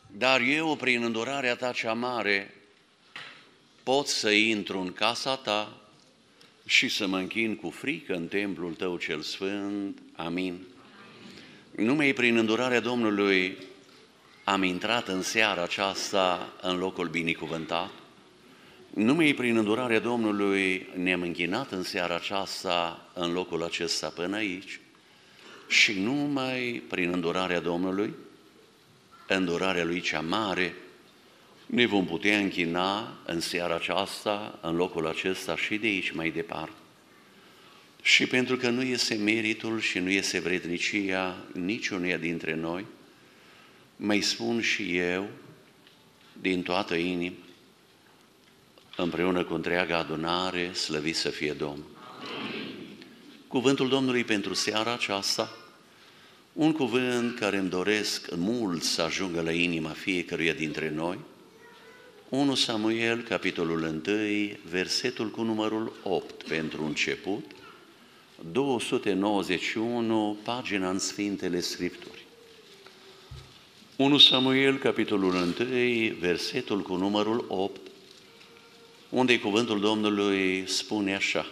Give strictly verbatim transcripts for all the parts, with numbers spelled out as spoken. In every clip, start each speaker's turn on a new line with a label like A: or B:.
A: Dar eu, prin îndurarea ta cea mare, pot să intru în casa ta și să mă închin cu frică în templul tău cel sfânt. Amin. Numai prin îndurarea Domnului am intrat în seara aceasta în locul binecuvântat. Numai prin îndurarea Domnului ne-am închinat în seara aceasta în locul acesta până aici. Și numai prin îndurarea Domnului, îndurarea Lui cea mare, ne vom putea închina în seara aceasta, în locul acesta și de aici mai departe. Și pentru că nu este meritul și nu este vrednicia niciunuia dintre noi, mai spun și eu, din toată inima, împreună cu întreaga adunare, slăvit să fie Domnul. Amin. Cuvântul Domnului pentru seara aceasta, un cuvânt care îmi doresc mult să ajungă la inima fiecăruia dintre noi, unu Samuel, capitolul unu, versetul cu numărul opt pentru început, două sute nouăzeci și unu, pagina în Sfintele Scripturi. unu Samuel, capitolul unu, versetul cu numărul opt, unde cuvântul Domnului spune așa: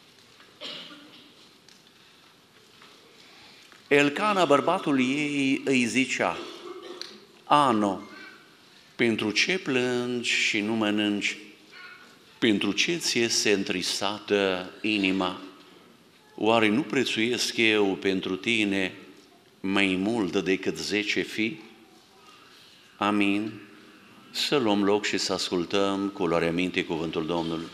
A: Elcana, bărbatul ei, îi zicea: Ano, pentru ce plângi și nu mănânci? Pentru ce ți este întristată inima? Oare nu prețuiesc eu pentru tine mai mult decât zece fii? Amin. Să luăm loc și să ascultăm cu luarea minte cuvântul Domnului.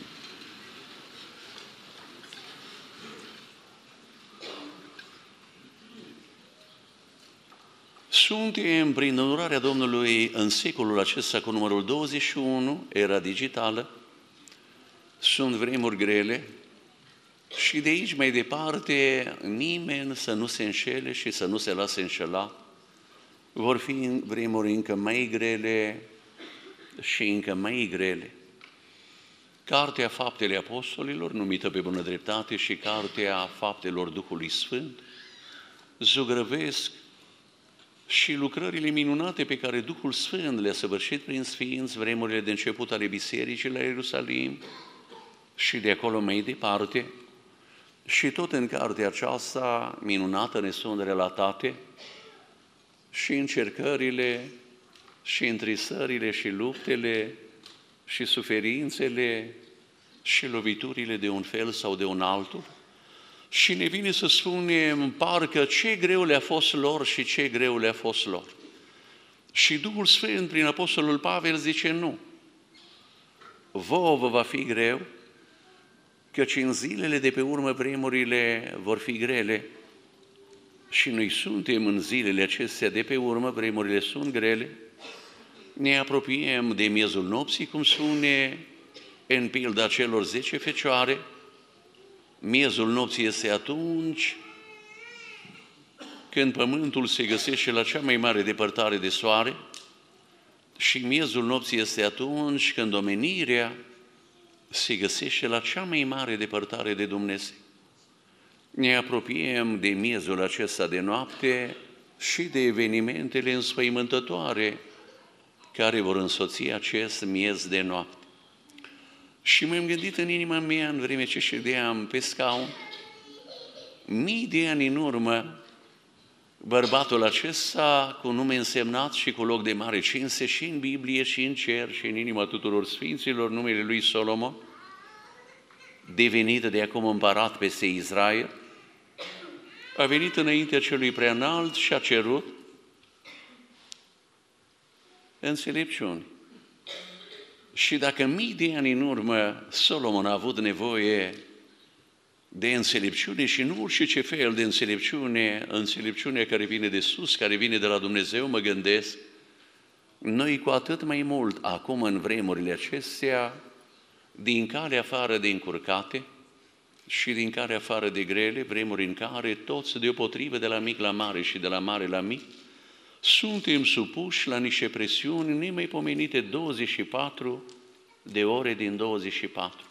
A: Suntem, prin îndurarea Domnului, în secolul acesta cu numărul douăzeci și unu, era digitală, sunt vremuri grele și de aici mai departe nimeni să nu se înșele și să nu se lase înșelat. Vor fi vremuri încă mai grele și încă mai grele. Cartea Faptele Apostolilor, numită pe bună dreptate și Cartea Faptelor Duhului Sfânt, zugrăvesc și lucrările minunate pe care Duhul Sfânt le-a săvârșit prin sfinți, vremurile de început ale bisericii la Ierusalim și de acolo mai departe. Și tot în cartea aceasta minunată ne sunt relatate și încercările, și întristările, și luptele, și suferințele, și loviturile de un fel sau de un altul. Și ne vine să spunem parcă ce greu le-a fost lor și ce greu le-a fost lor. Și Duhul Sfânt prin Apostolul Pavel zice nu. Vouă vă va fi greu, căci în zilele de pe urmă vremurile vor fi grele. Și noi suntem în zilele acestea de pe urmă, vremurile sunt grele. Ne apropiem de miezul nopții, cum spune în pilda celor zece fecioare. Miezul nopții este atunci când pământul se găsește la cea mai mare depărtare de soare și miezul nopții este atunci când omenirea se găsește la cea mai mare depărtare de Dumnezeu. Ne apropiem de miezul acesta de noapte și de evenimentele înspăimântătoare care vor însoți acest miez de noapte. Și m-am gândit în inima mea, în vreme ce ședeam pe scaun, mii de ani în urmă, bărbatul acesta, cu nume însemnat și cu loc de mare cinste și în Biblie, și în cer, și în inima tuturor sfinților, numele lui Solomon, devenit de acum împărat peste Israel, a venit înaintea celui preanalt și a cerut înțelepciune. Și dacă mii de ani în urmă Solomon a avut nevoie de înțelepciune și nu orice fel de înțelepciune, înțelepciunea care vine de sus, care vine de la Dumnezeu, mă gândesc, noi cu atât mai mult acum în vremurile acestea, din care afară de încurcate și din care afară de grele, vremuri în care toți deopotrivă de la mic la mare și de la mare la mic, suntem supuși la niște presiuni nemaipomenite douăzeci și patru de ore din douăzeci și patru.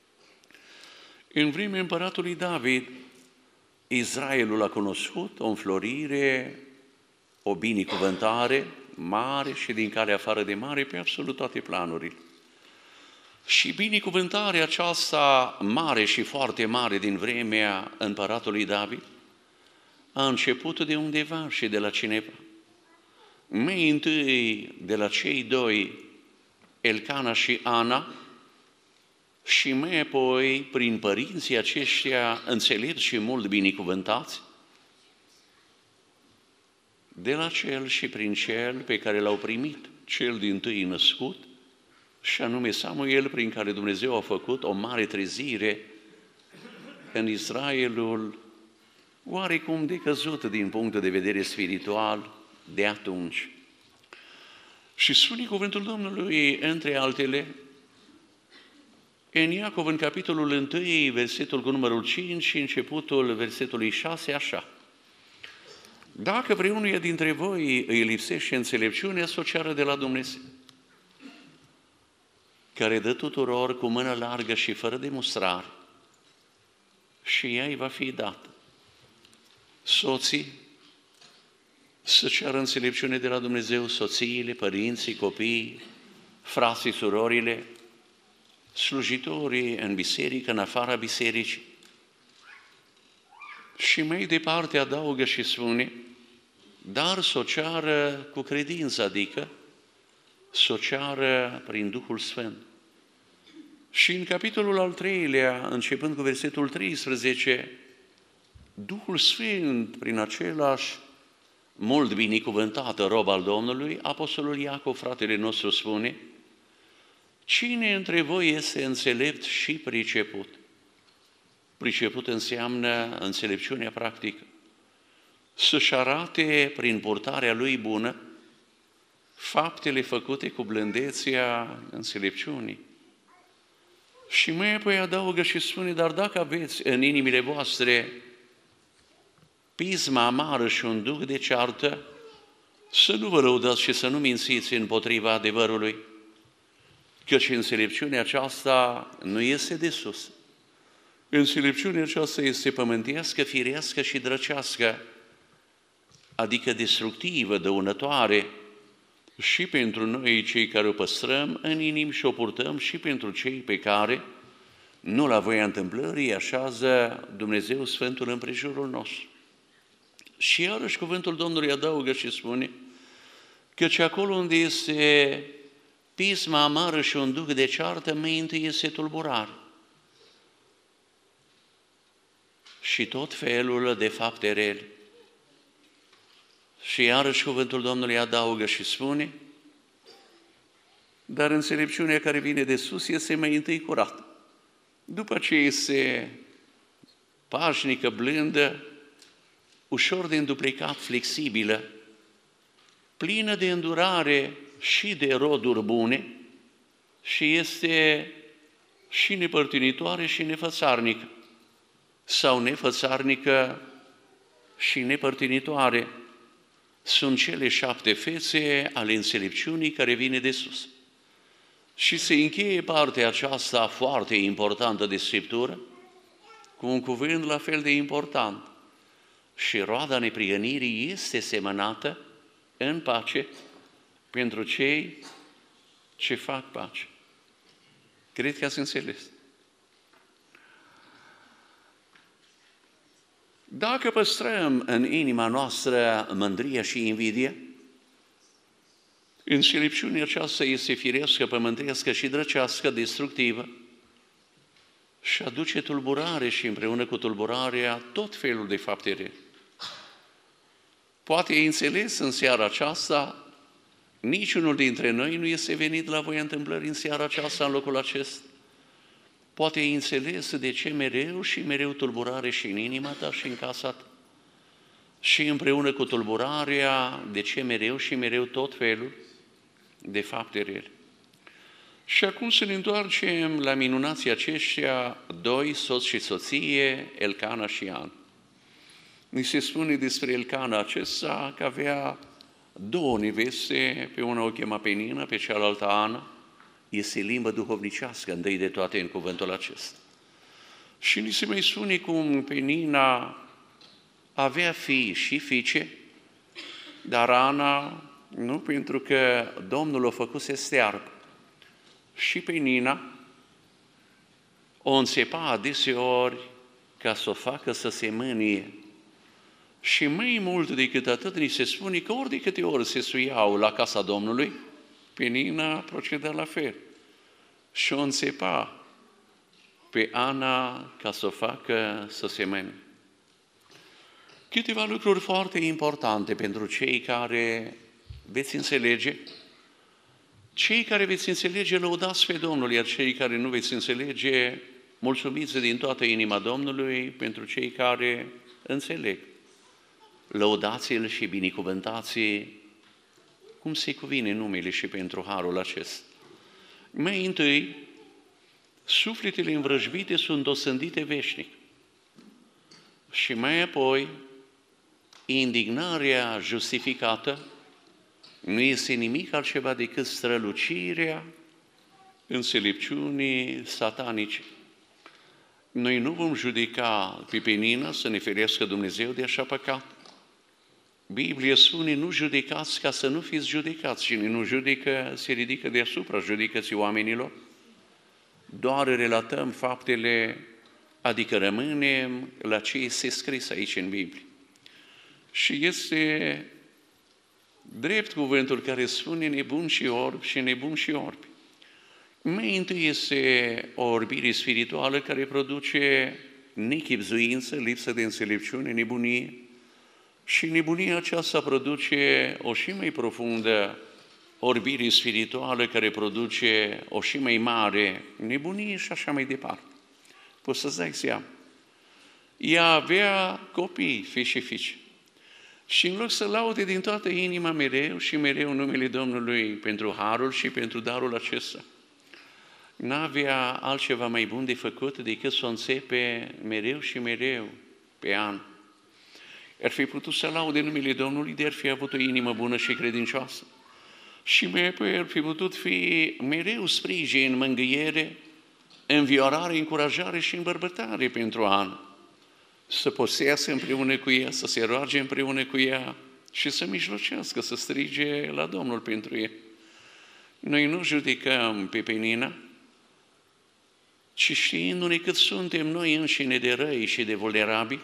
A: În vremea împăratului David, Israelul a cunoscut o înflorire, o binecuvântare mare și din calea afară de mare pe absolut toate planurile. Și binecuvântarea aceasta mare și foarte mare din vremea împăratului David a început de undeva și de la cineva. Mai întâi de la cei doi, Elcana și Ana, și mai apoi prin părinții aceștia înțelepți și mult binecuvântați, de la cel și prin cel pe care l-au primit, cel dintâi născut, și anume Samuel, prin care Dumnezeu a făcut o mare trezire în Israelul oarecum decăzut din punct de vedere spiritual de atunci. Și spune cuvântul Domnului, între altele, în Iacov, în capitolul unu, versetul cu numărul cinci și începutul versetului șase, așa: dacă vreunuia dintre voi îi lipsește înțelepciunea, să o ceară de la Dumnezeu, care dă tuturor cu mână largă și fără de mustrare, și ea îi va fi dată. Soții să ceară înțelepciune de la Dumnezeu, soțiile, părinții, copiii, frații, surorile, slujitorii în biserică, în afara bisericii. Și mai departe adaugă și spune, dar să o ceară cu credință, adică să o ceară prin Duhul Sfânt. Și în capitolul al treilea, începând cu versetul treisprezece, Duhul Sfânt, prin același mult binecuvântat rob al Domnului, Apostolul Iacov, fratele nostru, spune, cine între voi este înțelept și priceput? Priceput înseamnă înțelepciunea practică. Să-și arate prin purtarea lui bună faptele făcute cu blândețea înțelepciunii. Și mai apoi adaugă și spune, dar dacă aveți în inimile voastre pisma amară și un duh de ceartă, să nu vă lăudați și să nu mințiți împotriva adevărului, căci înțelepciunea aceasta nu este de sus. Înțelepciunea aceasta este pământească, firească și drăcească, adică destructivă, dăunătoare, și pentru noi cei care o păstrăm în inimă și o purtăm, și pentru cei pe care, nu la voia întâmplării, așează Dumnezeu Sfântul împrejurul nostru. Și iarăși cuvântul Domnului adaugă și spune, căci acolo unde este pisma amară și un duh de ceartă, mai întâi este tulburare. Și tot felul de fapte rele. Și iarăși cuvântul Domnului adaugă și spune, dar înțelepciunea care vine de sus este mai întâi curată. După ce este pașnică, blândă, ușor de înduplicat, flexibilă, plină de îndurare și de roduri bune, și este și nepărtinitoare și nefățarnică, sau nefățarnică și nepărtinitoare. Sunt cele șapte fețe ale înțelepciunii care vine de sus. Și se încheie partea aceasta foarte importantă de Scriptură cu un cuvânt la fel de important. Și roada neprihănirii este semănată în pace pentru cei ce fac pace. Cred că ați înțeles. Dacă păstrăm în inima noastră mândria și invidia, înțelepciunea aceasta este firească, pământească și drăcească, destructivă, și aduce tulburare și împreună cu tulburarea tot felul de fapte rele. Poate ai înțeles în seara aceasta, niciunul dintre noi nu este venit la voia întâmplării în seara aceasta, în locul acesta. Poate ai înțeles de ce mereu și mereu tulburare și în inima ta și în casa ta. Și împreună cu tulburarea, de ce mereu și mereu tot felul de fapte rele. Și acum să ne întoarcem la minunații aceștia, doi, soț și soție, Elcana și Ana. Ni se spune despre Elcana acesta că avea două neveste, pe una o chema Penina, pe cealaltă Ana. Este limbă duhovnicească, întâi de toate în cuvântul acesta. Și ni se mai spune cum Penina avea fii și fiice, dar Ana Nu pentru că Domnul o făcut să stearpă. Și pe Nina o înțepa adeseori ca să o facă să se mânie. Și mai mult decât atât, ni se spune că ori de câte ori se suiau la casa Domnului, pe Nina proceda la fel. Și o înțepa pe Ana ca să o facă să se mânie. Câteva lucruri foarte importante pentru cei care veți înțelege. Cei care veți înțelege, lăudați pe Domnul, iar cei care nu veți înțelege, mulțumiți din toată inima Domnului pentru cei care înțeleg. Lăudați-L și binecuvântați cum se cuvine numele și pentru harul acesta. Mai întâi, sufletele învrăjbite sunt osândite veșnic. Și mai apoi, indignarea justificată nu este nimic altceva decât strălucirea înțelepciunii satanice. Noi nu vom judeca pe Penina, să ne ferească Dumnezeu de așa păcat. Biblia spune, nu judecați ca să nu fiți judecați. Cine nu judecă, se ridică deasupra judecății oamenilor. Doar relatăm faptele, adică rămânem la ce este scris aici în Biblie. Și este drept cuvântul care spune nebun și orb și nebun și orbi. Mai întâi este o orbire spirituală care produce nechibzuință, lipsă de înțelepciune, nebunie. Și nebunia aceasta produce o și mai profundă orbire spirituală care produce o și mai mare nebunie și așa mai departe. Poți să-ți dai seama. Ea avea copii, fii și fiice. Și în loc să laude din toată inima mereu și mereu numele Domnului pentru harul și pentru darul acesta, n-avea altceva mai bun de făcut decât să o înțepe mereu și mereu pe an. Ar fi putut să laude numele Domnului, de ar fi avut o inimă bună și credincioasă. Și mai apoi ar fi putut fi mereu sprijin, mângâiere, înviorare, încurajare și îmbărbătare pentru an. Să posească împreună cu ea, să se roage împreună cu ea și să mijlocească, să strige la Domnul pentru ea. Noi nu judecăm pe Penina, ci știindu-ne cât suntem noi înșine de răi și de vulnerabili,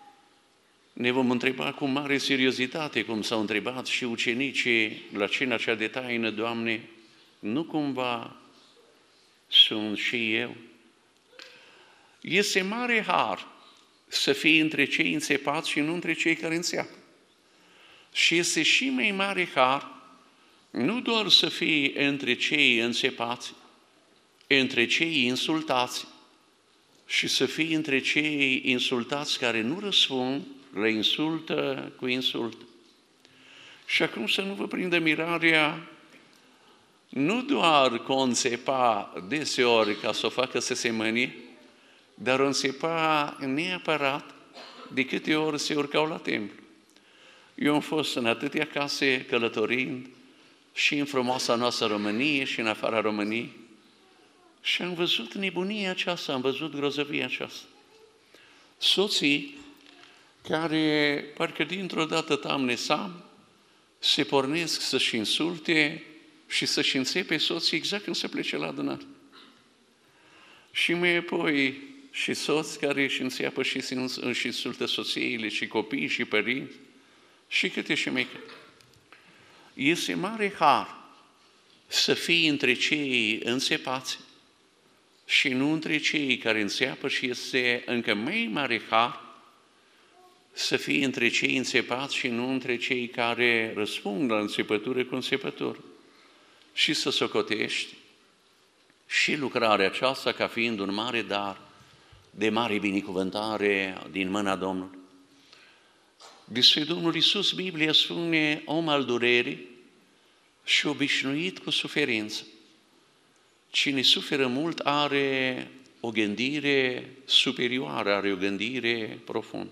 A: ne vom întreba cu mare seriozitate, cum s-au întrebat și ucenicii la cina cea de taină, Doamne, nu cumva sunt și eu? Este mare har să fii între cei înțepați și nu între cei care înțeapă. Și este și mai mare har nu doar să fii între cei înțepați, între cei insultați și să fii între cei insultați care nu răspund la insultă cu insult. Și acum să nu vă prindă mirarea, nu doar că o înțepa deseori ca să o facă să se mânie, dar o înțepa neapărat de câte ori se urcau la templu. Eu am fost în atâtea case călătorind și în frumoasa noastră Românie și în afara României și am văzut nebunia aceasta, am văzut grozăvia aceasta. Soții care parcă dintr-o dată tamne-sam se pornesc să-și insulte și să-și înțepe soții exact când se plece la adunare. Și mai apoi și soți care își înțeapă și își insultă soțiile și copiii și părinți și câte și mai câte. Este mare har să fii între cei înțepați și nu între cei care înțeapă și este încă mai mare har să fii între cei înțepați și nu între cei care răspund la înțepătură cu înțepătură și să socotești și lucrarea aceasta ca fiind un mare dar de mare binecuvântare din mâna Domnului. Despre Domnul Iisus, Biblia spune om al durerii și obișnuit cu suferință. Cine suferă mult are o gândire superioară, are o gândire profundă.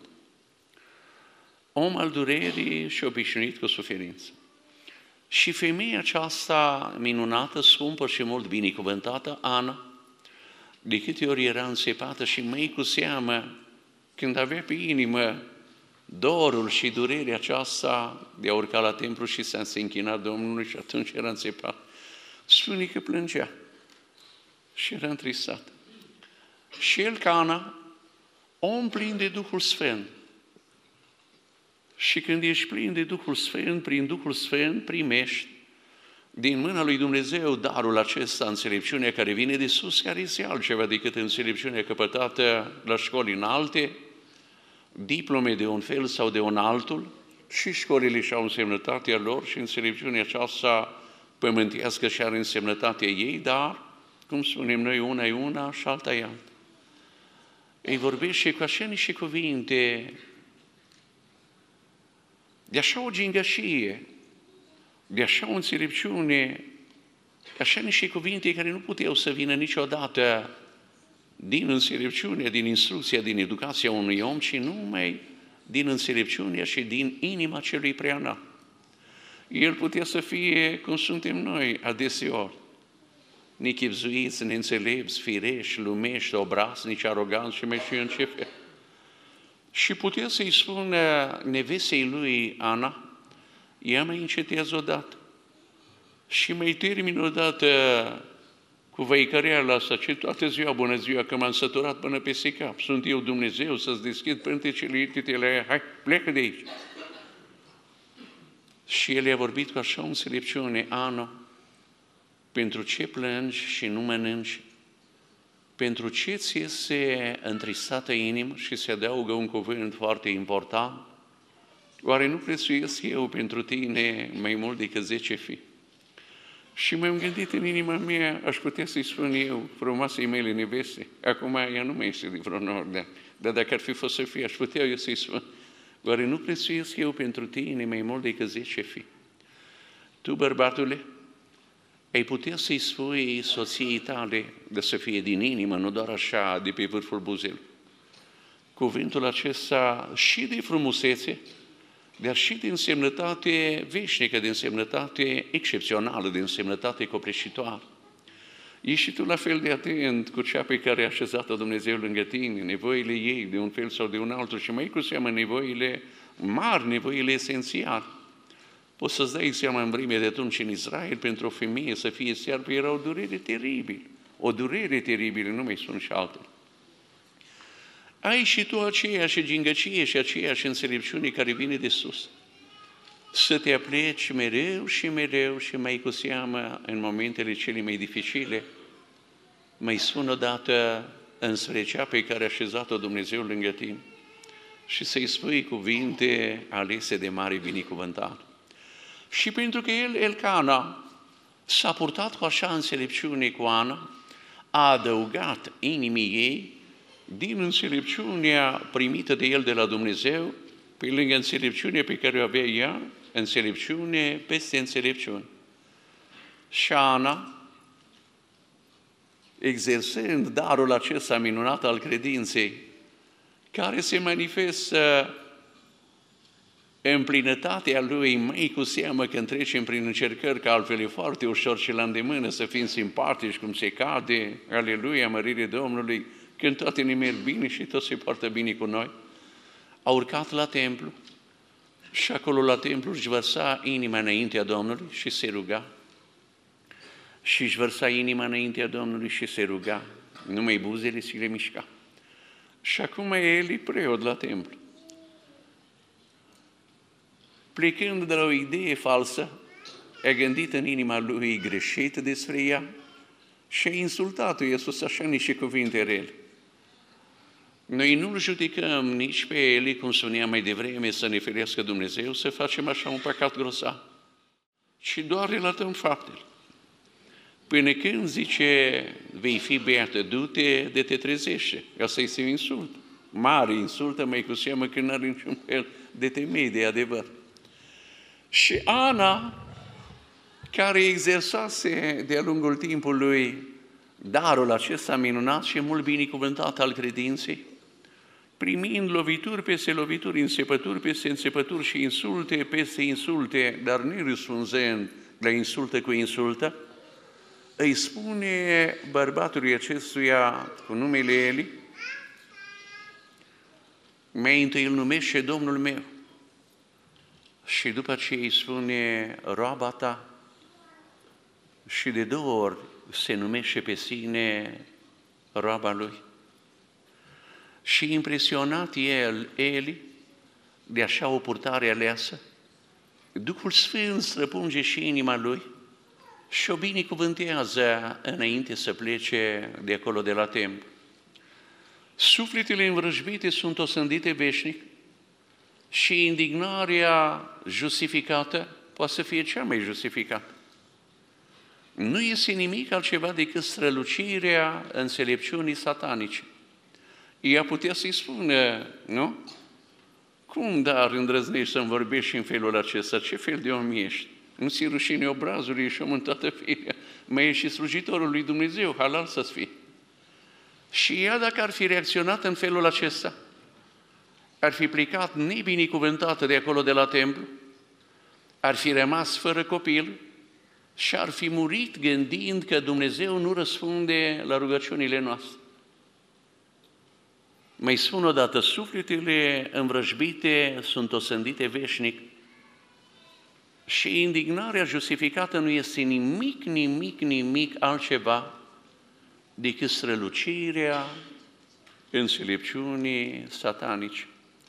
A: Om al durerii și obișnuit cu suferință. Și femeia aceasta minunată, scumpă și mult binecuvântată, Ana, de câte ori era înțepată și mai cu seamă, când avea pe inimă dorul și durerea aceasta de a urca la templu și să se închina Domnului și atunci era înțepat. Spune că plângea și era întristat. Și Elcana, om plin de Duhul Sfânt. Și când ești plin de Duhul Sfânt, prin Duhul Sfânt primești din mâna lui Dumnezeu darul acesta, înțelepciunea care vine de sus, care este altceva decât înțelepciunea căpătată la școli înalte, diplome de un fel sau de un altul, și școlile și-au însemnătatea lor și înțelepciunea aceasta pământească și are însemnătatea ei, dar, cum spunem noi, una e una și alta e alta. Îi vorbește cu așa niște cuvinte, de așa o gingășie, de așa o înțelepciune, de așa niște cuvinte care nu puteau să vină niciodată din înțelepciunea, din instrucția, din educația unui om, ci numai din înțelepciunea și din inima celui preanalt. El putea să fie cum suntem noi adeseori, nechipzuiți, neînțelepți, firești, lumești, obraznici, aroganți și mai știu în ce fel. Și putea să-i spună nevestei lui Ana, ea mai încetează odată și mai termin odată cu văicăreala asta, ce toată ziua, bună ziua, că m-am săturat până peste cap. Sunt eu Dumnezeu să-ți deschid pântecele, iertite la ea, hai, plecă de aici. Și el i-a vorbit cu așa o înțelepciune, Ana, pentru ce plângi și nu mănânci? Pentru ce ți este întristată inima? Și se adaugă un cuvânt foarte important. Oare nu prețuiesc eu pentru tine mai mult decât zece fii? Și m-am gândit în inima mea, aș putea să-i spun eu frumoasei mele neveste. Acum ea nu mai este de vreun ori, dar dacă ar fi fost să fie, aș putea eu să-i spun, oare nu prețuiesc eu pentru tine mai mult decât zece fii? Tu, bărbatule, ai putea să-i spui soției tale de să fie din inimă, nu doar așa, de pe vârful buzelui. Cuvântul acesta și de frumusețe, dar și de însemnătate veșnică, de însemnătate excepțională, de însemnătate copleșitoare. Ești și tu la fel de atent cu cea pe care a așezat-o Dumnezeu lângă tine, nevoile ei de un fel sau de un altul și mai cu seamă nevoile mari, nevoile esențiale. Poți să-ți dai seama în vremea de atunci în Israel, pentru o femeie să fie searbă, era o durere teribilă. O durere teribilă, nu mai spun și altele. Ai și tu aceeași gingăcie și aceeași înțelepciune care vine de sus. Să te apleci mereu și mereu și mai cu seamă în momentele cele mai dificile, mai spun odată înspre cea pe care a așezat-o Dumnezeu lângă tine și să-i spui cuvinte alese de mare binecuvântare. Și pentru că el, Elcana, s-a purtat cu așa înțelepciune cu Ana, a adăugat inimii ei din înțelepciunea primită de el de la Dumnezeu, pe lângă înțelepciunea pe care o avea ea, înțelepciune peste înțelepciune. Și Ana, exersând darul acesta minunat al credinței, care se manifestă în plinătatea lui, mai cu seamă când trecem prin încercări, că altfel e foarte ușor și la îndemână să fim simpatici, cum se cade, aleluia, mărire Domnului, când toate ne merg bine și tot se poartă bine cu noi. A urcat la templu și acolo la templu își vărsa inima înaintea Domnului și se ruga. Și își vărsa inima înaintea Domnului și se ruga. Numai buzele se le mișca. Și acum el e preot la templu. Plecând de la o idee falsă, a gândit în inima lui greșit despre ea și a insultat-o, i-a spus așa niște cuvinte rele. Noi nu-l judecăm nici pe Eli, cum spuneam mai devreme, să ne ferească Dumnezeu, să facem așa un păcat grosav, ci doar relatăm faptele. Până când zice, vei fi beată, du-te de te trezește. Asta este un insult. Mare insultă, mai cu seamă că nu are niciun fel de temei de adevăr. Și Ana, care exersase de-a lungul timpului darul acesta minunat și mult binecuvântat al credinței, primind lovituri peste lovituri, înțepături peste înțepături și insulte peste insulte, dar nu răspunzând la insultă cu insultă, îi spune bărbatului acestuia cu numele Eli, Mai întâi îl numește Domnul meu. Și după ce îi spune roaba ta, și de două ori se numește pe sine roaba lui. Și impresionat el, Eli, de așa o purtare aleasă, Duhul Sfânt străpunge și inima lui și o binecuvântează înainte să plece de acolo de la templu. Sufletele învrăjbite sunt osândite veșnic și indignarea justificată poate să fie cea mai justificată. Nu este nimic altceva decât strălucirea înțelepciunii satanice. Ea putea să-i spună, nu? Cum, dar, îndrăznești să-mi vorbești în felul acesta? Ce fel de om ești? Nu ți rușine obrazului și om în toată firea. Mai ești și slujitorul lui Dumnezeu, halal să-ți fie. Și ea, dacă ar fi reacționat în felul acesta, ar fi plecat nebinecuvântată de acolo de la templu, ar fi rămas fără copil și ar fi murit gândind că Dumnezeu nu răspunde la rugăciunile noastre. Mai spun odată, sufletele învrăjbite sunt osândite veșnic și indignarea justificată nu este nimic, nimic, nimic altceva decât strălucirea înțelepciunii satanice.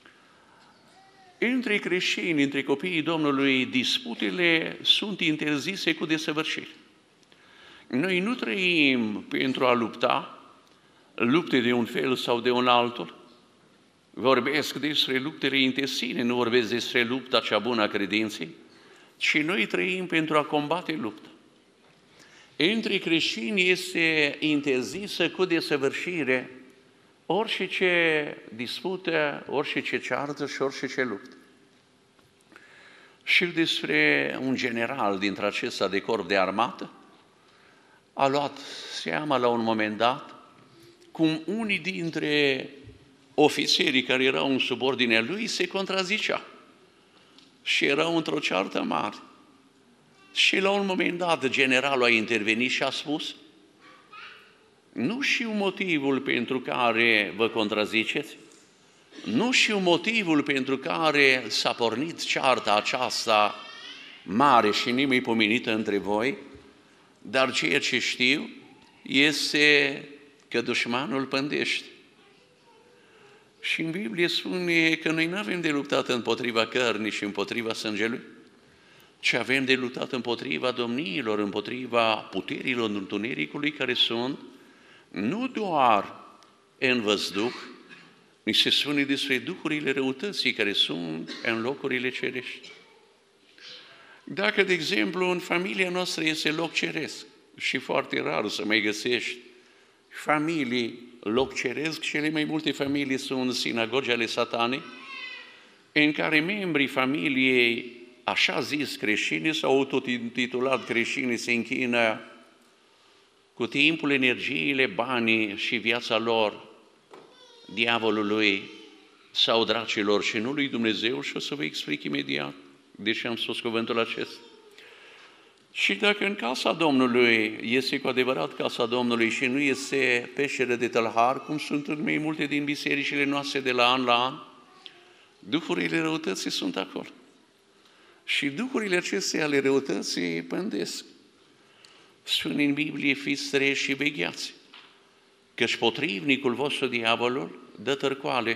A: Între creștini, între copiii Domnului, disputele sunt interzise cu desăvârșire. Noi nu trăim pentru a lupta, lupte de un fel sau de un altul. Vorbesc despre luptele intestine, nu vorbesc despre lupta cea bună a credinței, ci noi trăim pentru a combate lupta. Între creștini este interzisă cu desăvârșire orice ce dispută, orice ce ceartă și orice ce luptă. Și despre un general dintre acesta de corp de armată a luat seama la un moment dat cum unii dintre ofițerii care erau în subordinea lui se contrazicea și erau într-o ceartă mare. Și la un moment dat generalul a intervenit și a spus: nu știu motivul pentru care vă contraziceți, nu știu motivul pentru care s-a pornit cearta aceasta mare și nemaipomenită între voi, dar ceea ce știu este că dușmanul pândește. Și în Biblie spune că noi nu avem de luptat împotriva cărnii și împotriva sângelui, ci avem de luptat împotriva domniilor, împotriva puterilor întunericului care sunt nu doar în văzduh, ni se spune despre duhurile răutății care sunt în locurile cerești. Dacă, de exemplu, în familia noastră este loc ceresc și foarte rar să mai găsești familii loc ceresc, cele mai multe familii sunt sinagogi ale satanei, în care membrii familiei, așa zis creștini sau autotitulat creștini, se închină cu timpul, energiile, banii și viața lor diavolului sau dracilor și nu lui Dumnezeu, și o să vă explic imediat de ce am spus cuvântul acesta. Și dacă în casa Domnului este cu adevărat casa Domnului și nu este peșteră de tălhar, cum sunt în mai multe din bisericile noastre de la an la an, duhurile răutății sunt acolo. Și duhurile acestea ale răutății pândesc. Spune în Biblie: fiți treji și vegheați, căci potrivnicul vostru, diavolul, dă târcoale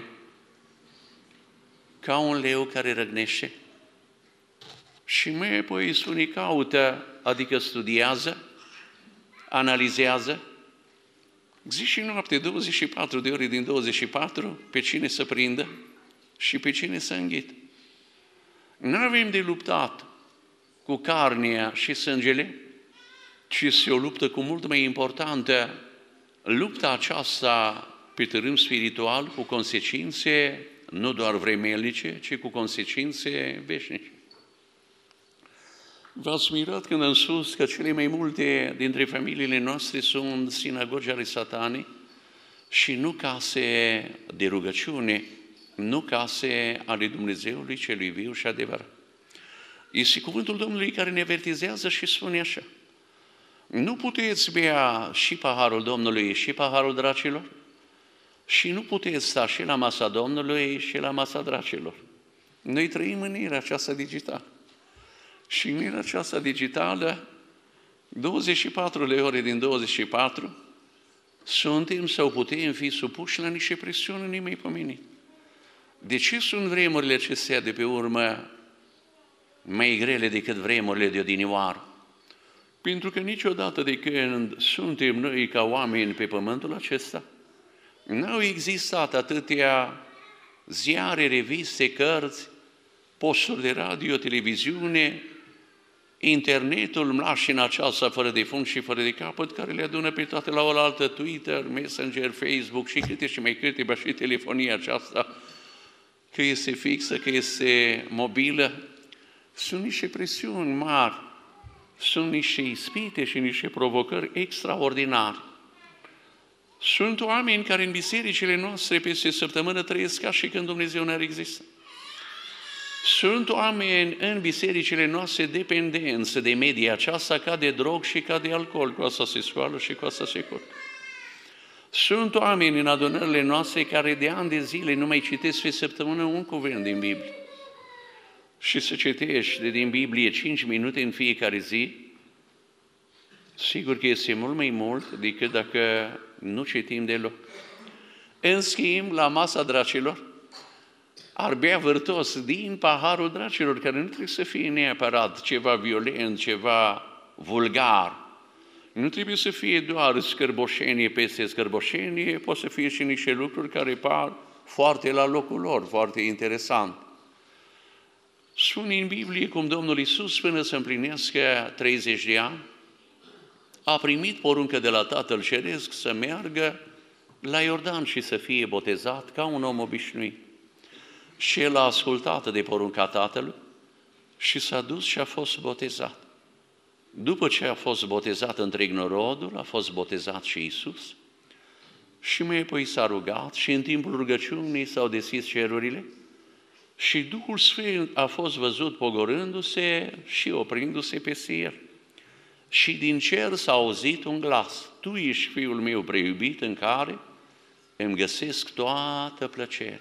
A: ca un leu care răgnește. Și mai apoi spune: caută, adică studiază, analizează, zi și noapte, douăzeci și patru de ore din douăzeci și patru, pe cine să prindă și pe cine să înghită. Nu avem de luptat cu carnea și sângele, ci este o luptă cu mult mai importantă, lupta aceasta pe tărâm spiritual, cu consecințe nu doar vremelnice, ci cu consecințe veșnice. V-ați mirat când am spus că cele mai multe dintre familiile noastre sunt sinagogi ale satanei și nu case de rugăciune, nu case ale Dumnezeului celui viu și adevărat. Este cuvântul Domnului care ne avertizează și spune așa: nu puteți bea și paharul Domnului și paharul dracilor? Și nu puteți sta și la masa Domnului și la masa dracilor. Noi trăim în era aceasta digitală. Și în era aceasta digitală, douăzeci și patru de ore din douăzeci și patru, suntem sau putem fi supuși la niște presiuni nemaipomenite. De ce sunt vremurile acestea de pe urmă mai grele decât vremurile de odinioară? Pentru că niciodată de când suntem noi ca oameni pe pământul acesta, n-au existat atâtea ziare, reviste, cărți, posturi de radio, televiziune, internetul, mașina aceasta fără de fund și fără de capăt, care le adună pe toate la oaltă, Twitter, Messenger, Facebook și câte și mai câte, ba și telefonia aceasta, că este fixă, că este mobilă. Sunt niște presiuni mari, sunt niște ispite și niște provocări extraordinare. Sunt oameni care în bisericile noastre peste săptămână trăiesc ca și când Dumnezeu n-ar exista. Sunt oameni în bisericile noastre dependenți de media aceasta ca de drog și ca de alcool, cu asta se scoală și cu asta se curcă. Sunt oameni în adunările noastre care de ani de zile nu mai citesc pe săptămână un cuvânt din Biblie. Și să citești din Biblie cinci minute în fiecare zi, sigur că este mult mai mult decât dacă nu citim deloc. În schimb, la masa dracilor, ar bea vârtos din paharul dracilor, care nu trebuie să fie neapărat ceva violent, ceva vulgar. Nu trebuie să fie doar scârboșenie peste scârboșenie, pot să fie și niște lucruri care par foarte la locul lor, foarte interesant. Spune în Biblie cum Domnul Iisus, până să împlinească treizeci de ani, a primit poruncă de la Tatăl Ceresc să meargă la Iordan și să fie botezat ca un om obișnuit. Și el a ascultat de porunca Tatălui și s-a dus și a fost botezat. După ce a fost botezat întreg norodul, a fost botezat și Iisus și mai apoi s-a rugat și în timpul rugăciunii s-au deschis cerurile și Duhul Sfânt a fost văzut pogorându-se și oprindu-se peste el. Și din cer s-a auzit un glas: Tu ești Fiul meu preiubit în care îmi găsesc toată plăcerea.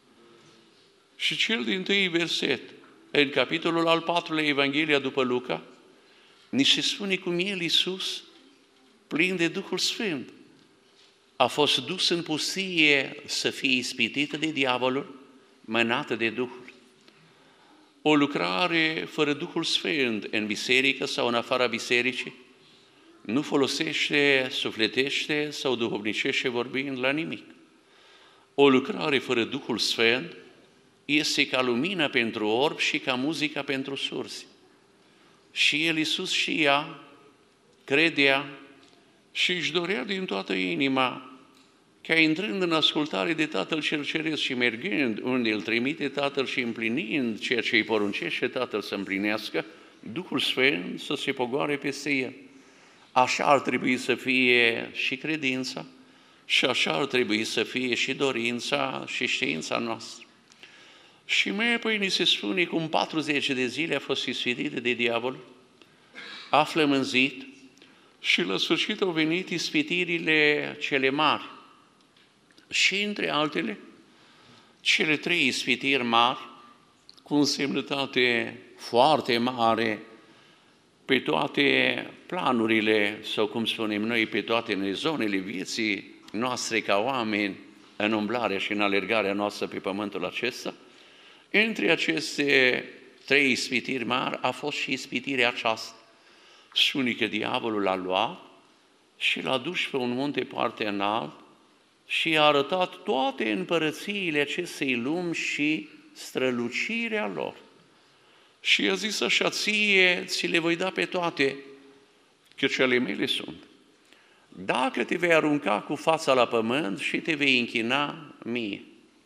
A: Și cel din tâi verset, în capitolul al patrulea Evanghelia după Luca, ni se spune cum el, Iisus, plin de Duhul Sfânt, a fost dus în pustie să fie ispitit de diavolul, mânat de Duhul. O lucrare fără Duhul Sfânt în biserică sau în afara bisericii nu folosește, sufletește sau duhovnicește vorbind la nimic. O lucrare fără Duhul Sfânt este ca lumina pentru orb și ca muzica pentru surzi. Și el, Iisus, știa, credea și își dorea din toată inima ca intrând în ascultare de Tatăl cel Ceresc și mergând unde îl trimite Tatăl și împlinind ceea ce îi poruncește Tatăl să împlinească, Duhul Sfânt să se pogoare peste el. Așa ar trebui să fie și credința și așa ar trebui să fie și dorința și știința noastră. Și mai apoi ni se spune cum patruzeci de zile a fost ispitit de diavol, a flămânzit și la sfârșit au venit ispitirile cele mari. Și între altele, cele trei ispitiri mari, cu însemnătate foarte mare pe toate planurile, sau cum spunem noi, pe toate zonele vieții noastre ca oameni, în umblarea și în alergarea noastră pe pământul acesta. Între aceste trei ispitiri mari a fost și ispitirea aceasta. Spune că diavolul l-a luat și l-a dus pe un munte foarte înalt și i-a arătat toate împărățiile acestei lumi și strălucirea lor. Și i-a zis așa: ție ți le voi da pe toate, căci ale mele sunt. Dacă te vei arunca cu fața la pământ și te vei închina mie.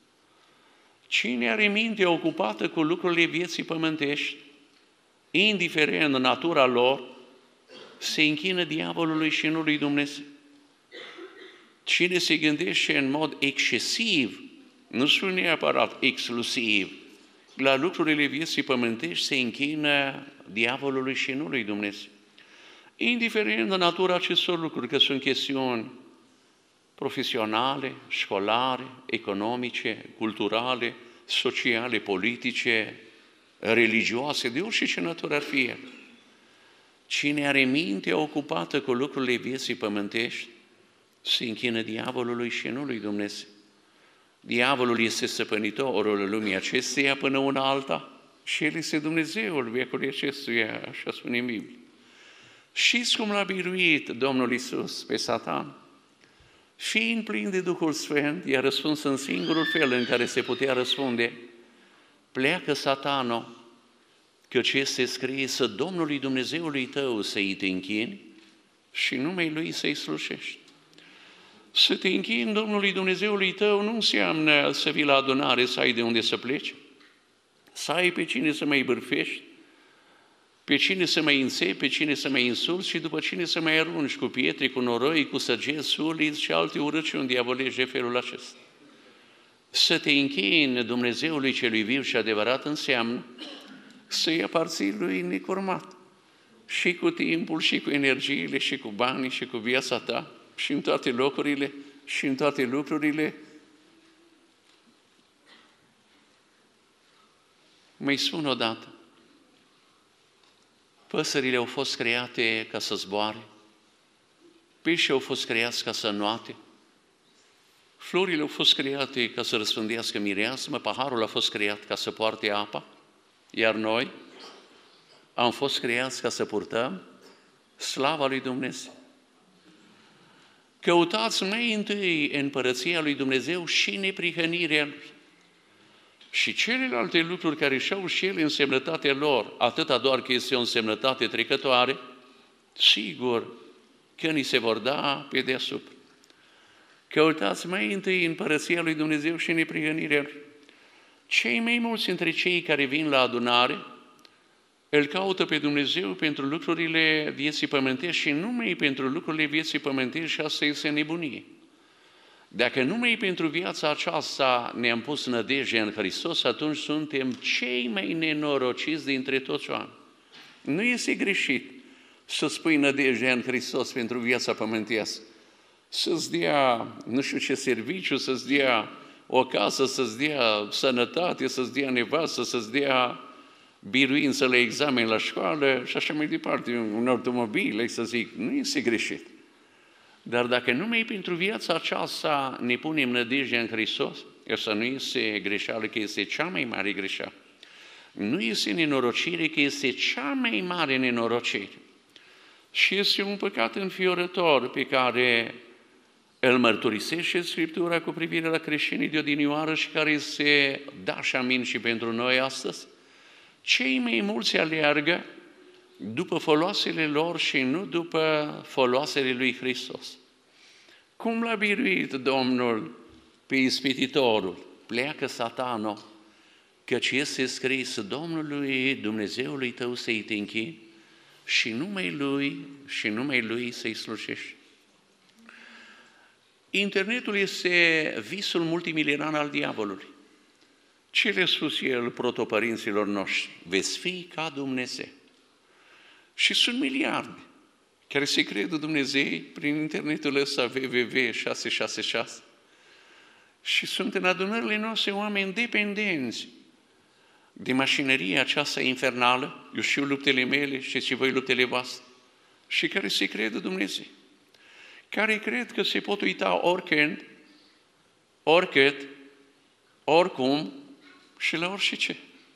A: Cine are minte ocupată cu lucrurile vieții pământești, indiferent natura lor, se închină diavolului și nu lui Dumnezeu. Cine se gândește în mod excesiv, nu spun neapărat exclusiv, la lucrurile vieții pământești, se închină diavolului și nu lui Dumnezeu. Indiferent de natura acestor lucruri, că sunt chestiuni profesionale, școlare, economice, culturale, sociale, politice, religioase, de orice ce natură ar fi el. Cine are mintea ocupată cu lucrurile vieții pământești, se închină diavolului și nu lui Dumnezeu. Diavolul este stăpânitorul lumii acesteia până una alta și el este Dumnezeul veacului acestuia, așa spune în Biblie. Știți cum l-a biruit Domnul Iisus pe Satan? Fiind plin de Duhul Sfânt, i-a răspuns în singurul fel în care se putea răspunde: pleacă, Satano, căci este scris Domnului Dumnezeului tău să-i te închini și numai Lui să-i slujești. Să te închini Domnului Dumnezeului tău nu înseamnă să vii la adunare, să ai de unde să pleci, să ai pe cine să mai bârfești, pe cine să mai înțepi, pe cine să mai insulți și după cine să mai arunci cu pietre, cu noroi, cu săgeți, suliți și alte urăciuni diavolești de felul acesta. Să te închini Dumnezeului celui viu și adevărat înseamnă să-i aparții Lui necurmat. Și cu timpul, și cu energiile, și cu banii, și cu viața ta, și în toate locurile, și în toate lucrurile. Mai spun odată, păsările au fost create ca să zboare, peștii au fost creați ca să înoate, florile au fost create ca să răspândească mireasmă, paharul a fost creat ca să poarte apa, iar noi am fost creați ca să purtăm slava lui Dumnezeu. Căutați mai întâi împărăția lui Dumnezeu și neprihănirea Lui. Și celelalte lucruri care și-au și ele însemnătatea lor, atâta doar că este o însemnătate trecătoare, sigur că ni se vor da pe deasupra. Căutați mai întâi împărăția lui Dumnezeu și neprihănirea Lui. Cei mai mulți dintre cei care vin la adunare îl caută pe Dumnezeu pentru lucrurile vieții pământești și numai pentru lucrurile vieții pământești, și asta este nebunie. Dacă numai pentru viața aceasta ne-am pus nădejdea în Hristos, atunci suntem cei mai nenorociți dintre toți oameni. Nu este greșit să spui nădejdea în Hristos pentru viața pământească. Să-ți dea nu știu ce serviciu, să-ți dea o casă, să-ți dea sănătate, să-ți dea nevastă, să-ți dea biruință la examen la școală și așa mai departe, un automobil, să zic, nu este greșit. Dar dacă numai pentru viața aceasta ne punem nădejdea în Hristos, asta nu este greșeală, că este cea mai mare greșeală. Nu este nenorocire, că este cea mai mare nenorocire. Și este un păcat înfiorător pe care îl mărturisește Scriptura cu privire la creștinii de odinioară și care se da și amin și pentru noi astăzi. Cei mai mulți aleargă după foloasele lor și nu după foloasele lui Hristos. Cum l-a biruit Domnul pe ispititorul? Pleacă, Satano, căci este scris Domnului Dumnezeului tău să-i te închini și numai Lui și numai Lui să-i slujești. Internetul este visul multimilenar al diavolului. Ce le-a spus el protopărinților noștri? Veți fi ca Dumnezeu. Și sunt miliarde care se cred Dumnezei prin internetul ăsta w w w șase șase șase. Și sunt în adunările noastre oameni dependenți de mașinăria aceasta infernală, eu știu luptele mele, știți și voi luptele voastre, și care se cred Dumnezeu, care cred că se pot uita oricând, oricât, oricum și la orice ce.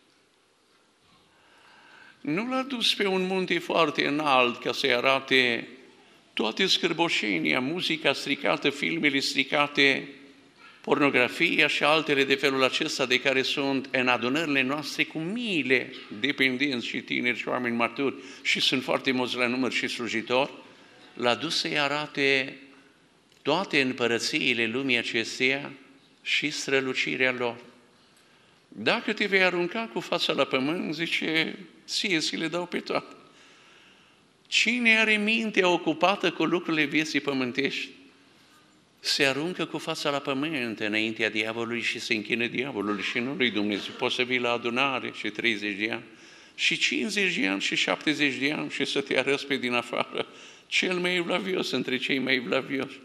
A: Nu l-a dus pe un munte foarte înalt ca să-i arate toate scârboșenia, muzica stricată, filmele stricate, pornografia și altele de felul acesta de care sunt în adunările noastre cu miile dependenți și tineri și oameni maturi și sunt foarte mulți la număr și slujitori, l-a dus să-i arate toate împărățiile lumii acesteia și strălucirea lor. Dacă te vei arunca cu fața la pământ, zice, ție ți le dau pe toate. Cine are mintea ocupată cu lucrurile vieții pământești, se aruncă cu fața la pământ înaintea diavolului și se închină diavolului și nu lui Dumnezeu. Poți să vii la adunare și treizeci de ani, și cincizeci de ani, și șaptezeci de ani și să te arăți pe din afară cel mai evlavios între cei mai evlavioși.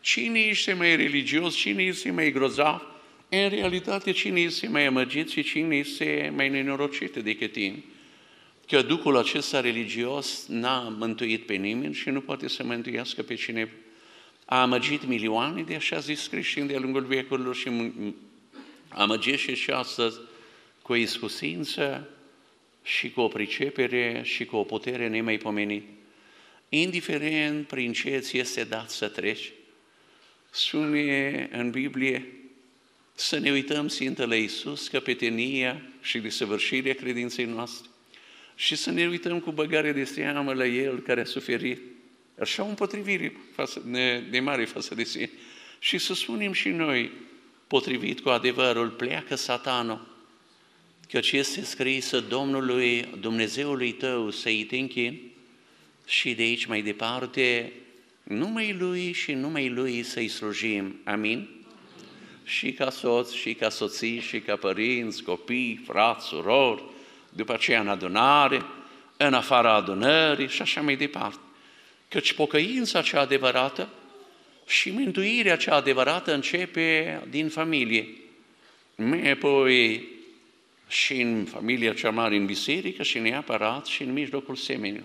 A: Cine este mai religios, cine este mai grozav, în realitate cine este mai amăgit și cine este mai nenorocit decât tine. Că Duhul acesta religios n-a mântuit pe nimeni și nu poate să mântuiască pe cine a amăgit milioane de așa zis creștini de-a lungul veacurilor și amăgește și astăzi cu o iscusință și cu o pricepere și cu o putere nemaipomenit. Indiferent prin ce ți este dat să treci, spune în Biblie să ne uităm țintă la Iisus, căpetenia și desăvârșirea credinței noastre și să ne uităm cu băgare de seamă la El care a suferit așa o împotrivire față, de mare față de sine. Și să spunem și noi, potrivit cu adevărul, pleacă Satanul, căci este scrisă Domnului, Dumnezeului tău să-i te închin și de aici mai departe numai Lui și numai Lui să-i slujim. Amin? Și ca soți, și ca soții, și ca părinți, copii, frați, surori, după aceea în adunare, în afara adunării și așa mai departe. Căci pocăința cea adevărată și mântuirea cea adevărată începe din familie. Mai apoi și în familia cea mare, în biserică, și neapărat și în mijlocul semenilor.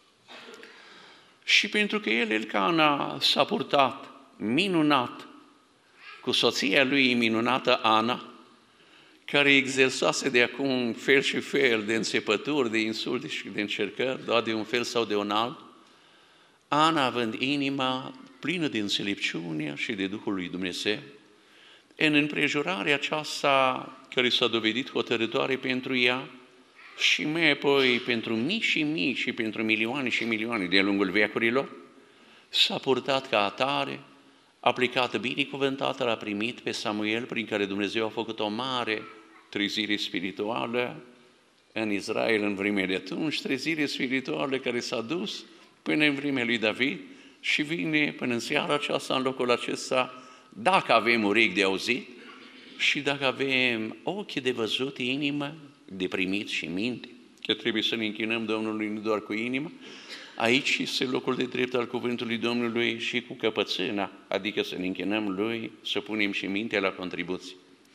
A: Și pentru că el, Elcana, s-a purtat minunat cu soția lui minunată Ana, care exersase de acum fel și fel de înțepături, de insulte și de încercări, doar de un fel sau de un alt, Ana, având inima plină de înțelepciune și de Duhul lui Dumnezeu, în împrejurarea aceasta care s-a dovedit hotărătoare pentru ea și mai apoi pentru mii și mii și pentru milioane și milioane de-a lungul veacurilor, s-a purtat ca atare, aplicată binecuvântată, l-a primit pe Samuel, prin care Dumnezeu a făcut o mare trezire spirituală în Israel în vremea de atunci, trezire spirituală care s-a dus până în vremea lui David și vine până în seara aceasta, în locul acesta, dacă avem urechi de auzit și dacă avem ochi de văzut, inimă de primit și minte, că trebuie să ne închinăm Domnului nu doar cu inima, aici este locul de drept al cuvântului Domnului și cu căpățâna, adică să ne închinăm Lui, să punem și mintea la contribuție.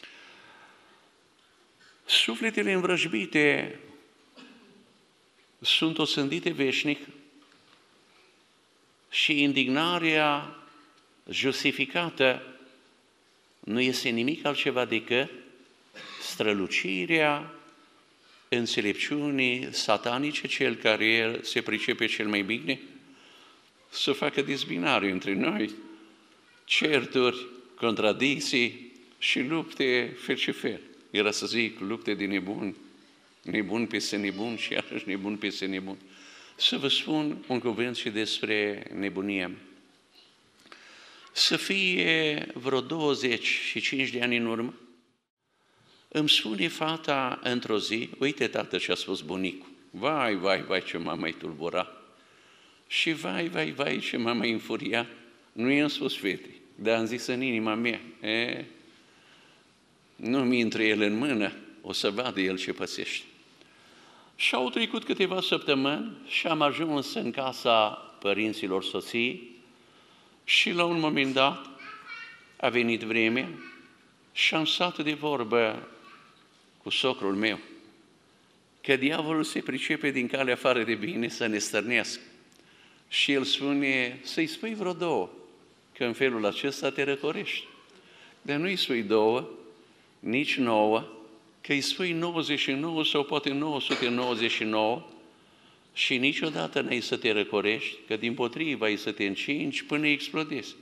A: Sufletele învrăjbite sunt osândite veșnic și indignarea justificată nu este nimic altceva decât strălucirea înțelepciunii satanice, cel care se pricepe cel mai bine, să facă dezbinare între noi, certuri, contradicții și lupte fel și fel. Era să zic lupte de nebuni, nebun peste nebun și iarăși nebun peste nebun. Să vă spun un cuvânt și despre nebunia. Să fie vreo douăzeci și cinci de ani în urmă, îmi spune fata într-o zi, uite tată ce a spus bunicul, vai, vai, vai ce m-a mai tulburat și vai, vai, vai ce m-a mai înfuriat. Nu i-am spus fetei, dar am zis în inima mea, e, nu-mi intră el în mână, o să vadă el ce pățește. Și au trecut câteva săptămâni și am ajuns în casa părinților soției și la un moment dat a venit vremea și am stat de vorbă cu socrul meu, că diavolul se pricepe din calea afară de bine să ne stărnească. Și el spune, să-i spui vreo două, că în felul acesta te răcorești. Dar nu-i spui două, nici nouă, că îi spui nouăzeci și nouă sau poate nouă sute nouăzeci și nouă și niciodată n-ai să te răcorești, că dimpotrivă ai să te încingi până explodezi.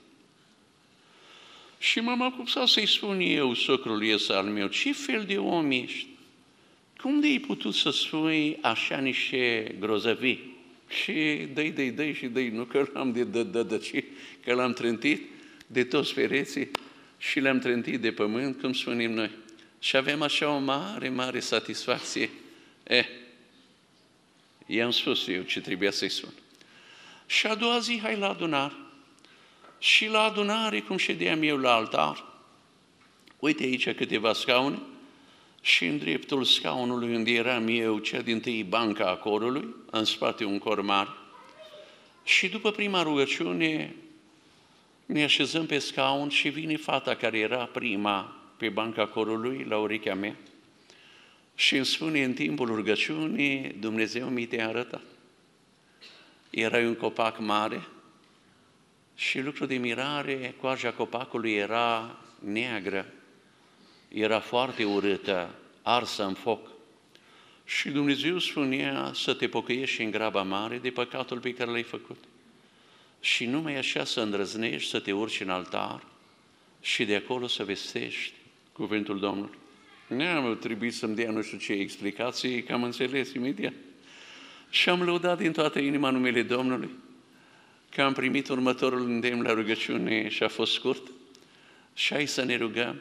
A: Și m-am apucat să-i spun eu, socrul ăsta al meu, ce fel de om ești? Cum de-ai putut să spui așa niște grozăvii? Și dă-i, dă-i, dă-i și dă-i, nu că l-am de dă, dă, dă, ci că l-am trântit de toți pereții și l-am trântit de pământ, cum spunem noi. Și avem așa o mare, mare satisfacție. Eh, i-am spus eu ce trebuia să-i spun. Și a doua zi, hai la adunare. Și la adunare, cum ședeam eu la altar, uite aici câteva scaune, și în dreptul scaunului unde eram eu, cea dintâi banca a corului, în spate un cor mare. Și după prima rugăciune, Ne așezăm pe scaun și vine fata care era prima pe banca corului, la urechea mea, și îmi spune în timpul rugăciunii, Dumnezeu mi te-a arătat. Era un copac mare și lucru de mirare, coaja copacului era neagră, era foarte urâtă, arsă în foc. Și Dumnezeu spunea să te pocăiești în graba mare de păcatul pe care l-ai făcut. Și numai așa să îndrăznești, să te urci în altar și de acolo să vestești cuvântul Domnului. Nu trebuit să-mi dea nu știu ce explicații, că am înțeles imediat. Și am lăudat din toată inima numele Domnului, că am primit următorul îndemn la rugăciune și a fost scurt. Și hai să ne rugăm.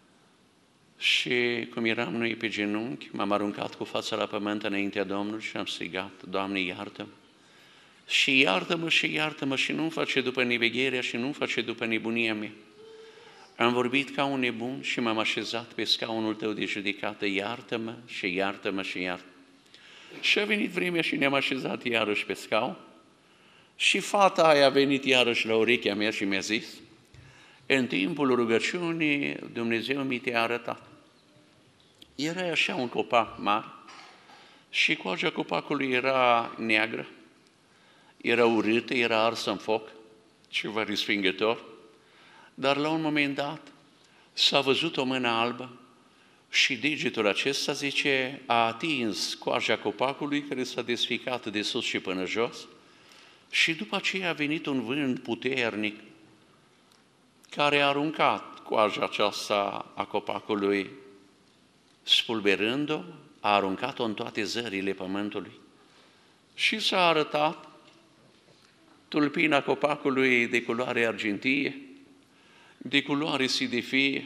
A: Și cum eram noi pe genunchi, m-am aruncat cu fața la pământ înaintea Domnului și am strigat, Doamne, iartă-mă! Și iartă-mă și iartă-mă și nu-mi face după nevegherea și nu-mi face după nebunia mea. Am vorbit ca un nebun și m-am așezat pe scaunul tău de judecată, iartă-mă și iartă-mă și iartă. Și a venit vremea și ne-am așezat iarăși pe scaun și fata aia a venit iarăși la urechea mea și mi-a zis, în timpul rugăciunii Dumnezeu mi te-a arătat. Era așa un copac mare și coaja copacului era neagră, era urâtă, era arsă în foc, ceva respingător, dar la un moment dat s-a văzut o mână albă și degetul acesta, zice, a atins coaja copacului care s-a desficat de sus și până jos și după aceea a venit un vânt puternic care a aruncat coaja aceasta a copacului, spulberând-o, a aruncat-o în toate zările pământului. Și s-a arătat tulpina copacului de culoare argintie, de culoare sidefie,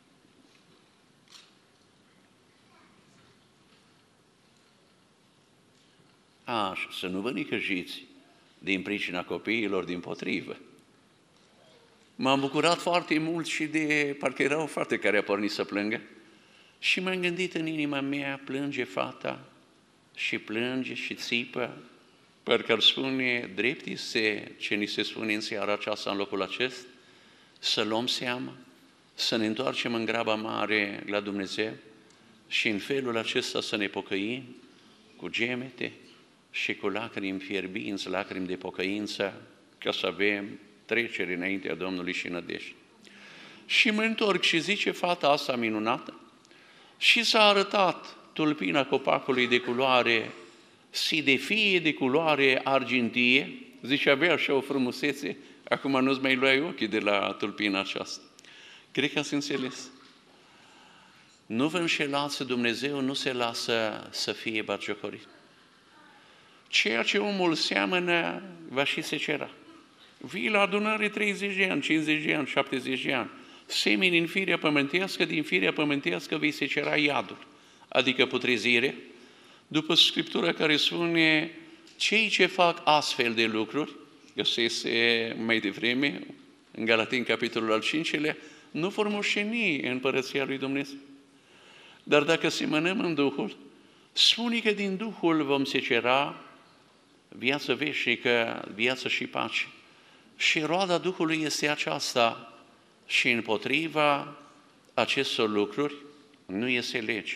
A: așa, să nu vă nicăjiți din pricina copiilor, dimpotrivă. M-am bucurat foarte mult și de, parcă era o fată care a pornit să plângă, și m-am gândit în inima mea, plânge fata și plânge și țipă, parcă ar spune, drept este ce ni se spune în seara aceasta în locul acesta, să luăm seama, să ne întoarcem în graba mare la Dumnezeu și în felul acesta să ne pocăim cu gemete și cu lacrimi fierbinți, lacrimi de pocăință, ca să avem trecere înaintea Domnului și nădejde. Și mă întorc și zice fata asta minunată, și s-a arătat tulpina copacului de culoare sidefie, de culoare argintie, zice, avea așa o frumusețe, acum nu-ți mai luai ochii de la tulpina aceasta. Cred că ați înțeles. Nu vă înșelați, Dumnezeu nu se lasă să fie batjocorit. Ceea ce omul seamănă, va și secera. Vii la adunare treizeci de ani, cincizeci de ani, șaptezeci de ani, semeni în firea pământească, din firea pământească vei secera iadul, adică putrezire, după Scriptura care spune, cei ce fac astfel de lucruri, găsese mai devreme, în Galateni, capitolul al cincilea, nu vor moșteni în Împărăția lui Dumnezeu. Dar dacă semănăm în Duhul, spune că din Duhul vom secera viață veșnică, viață și pace. Și roada Duhului este aceasta și împotriva acestor lucruri nu este lege.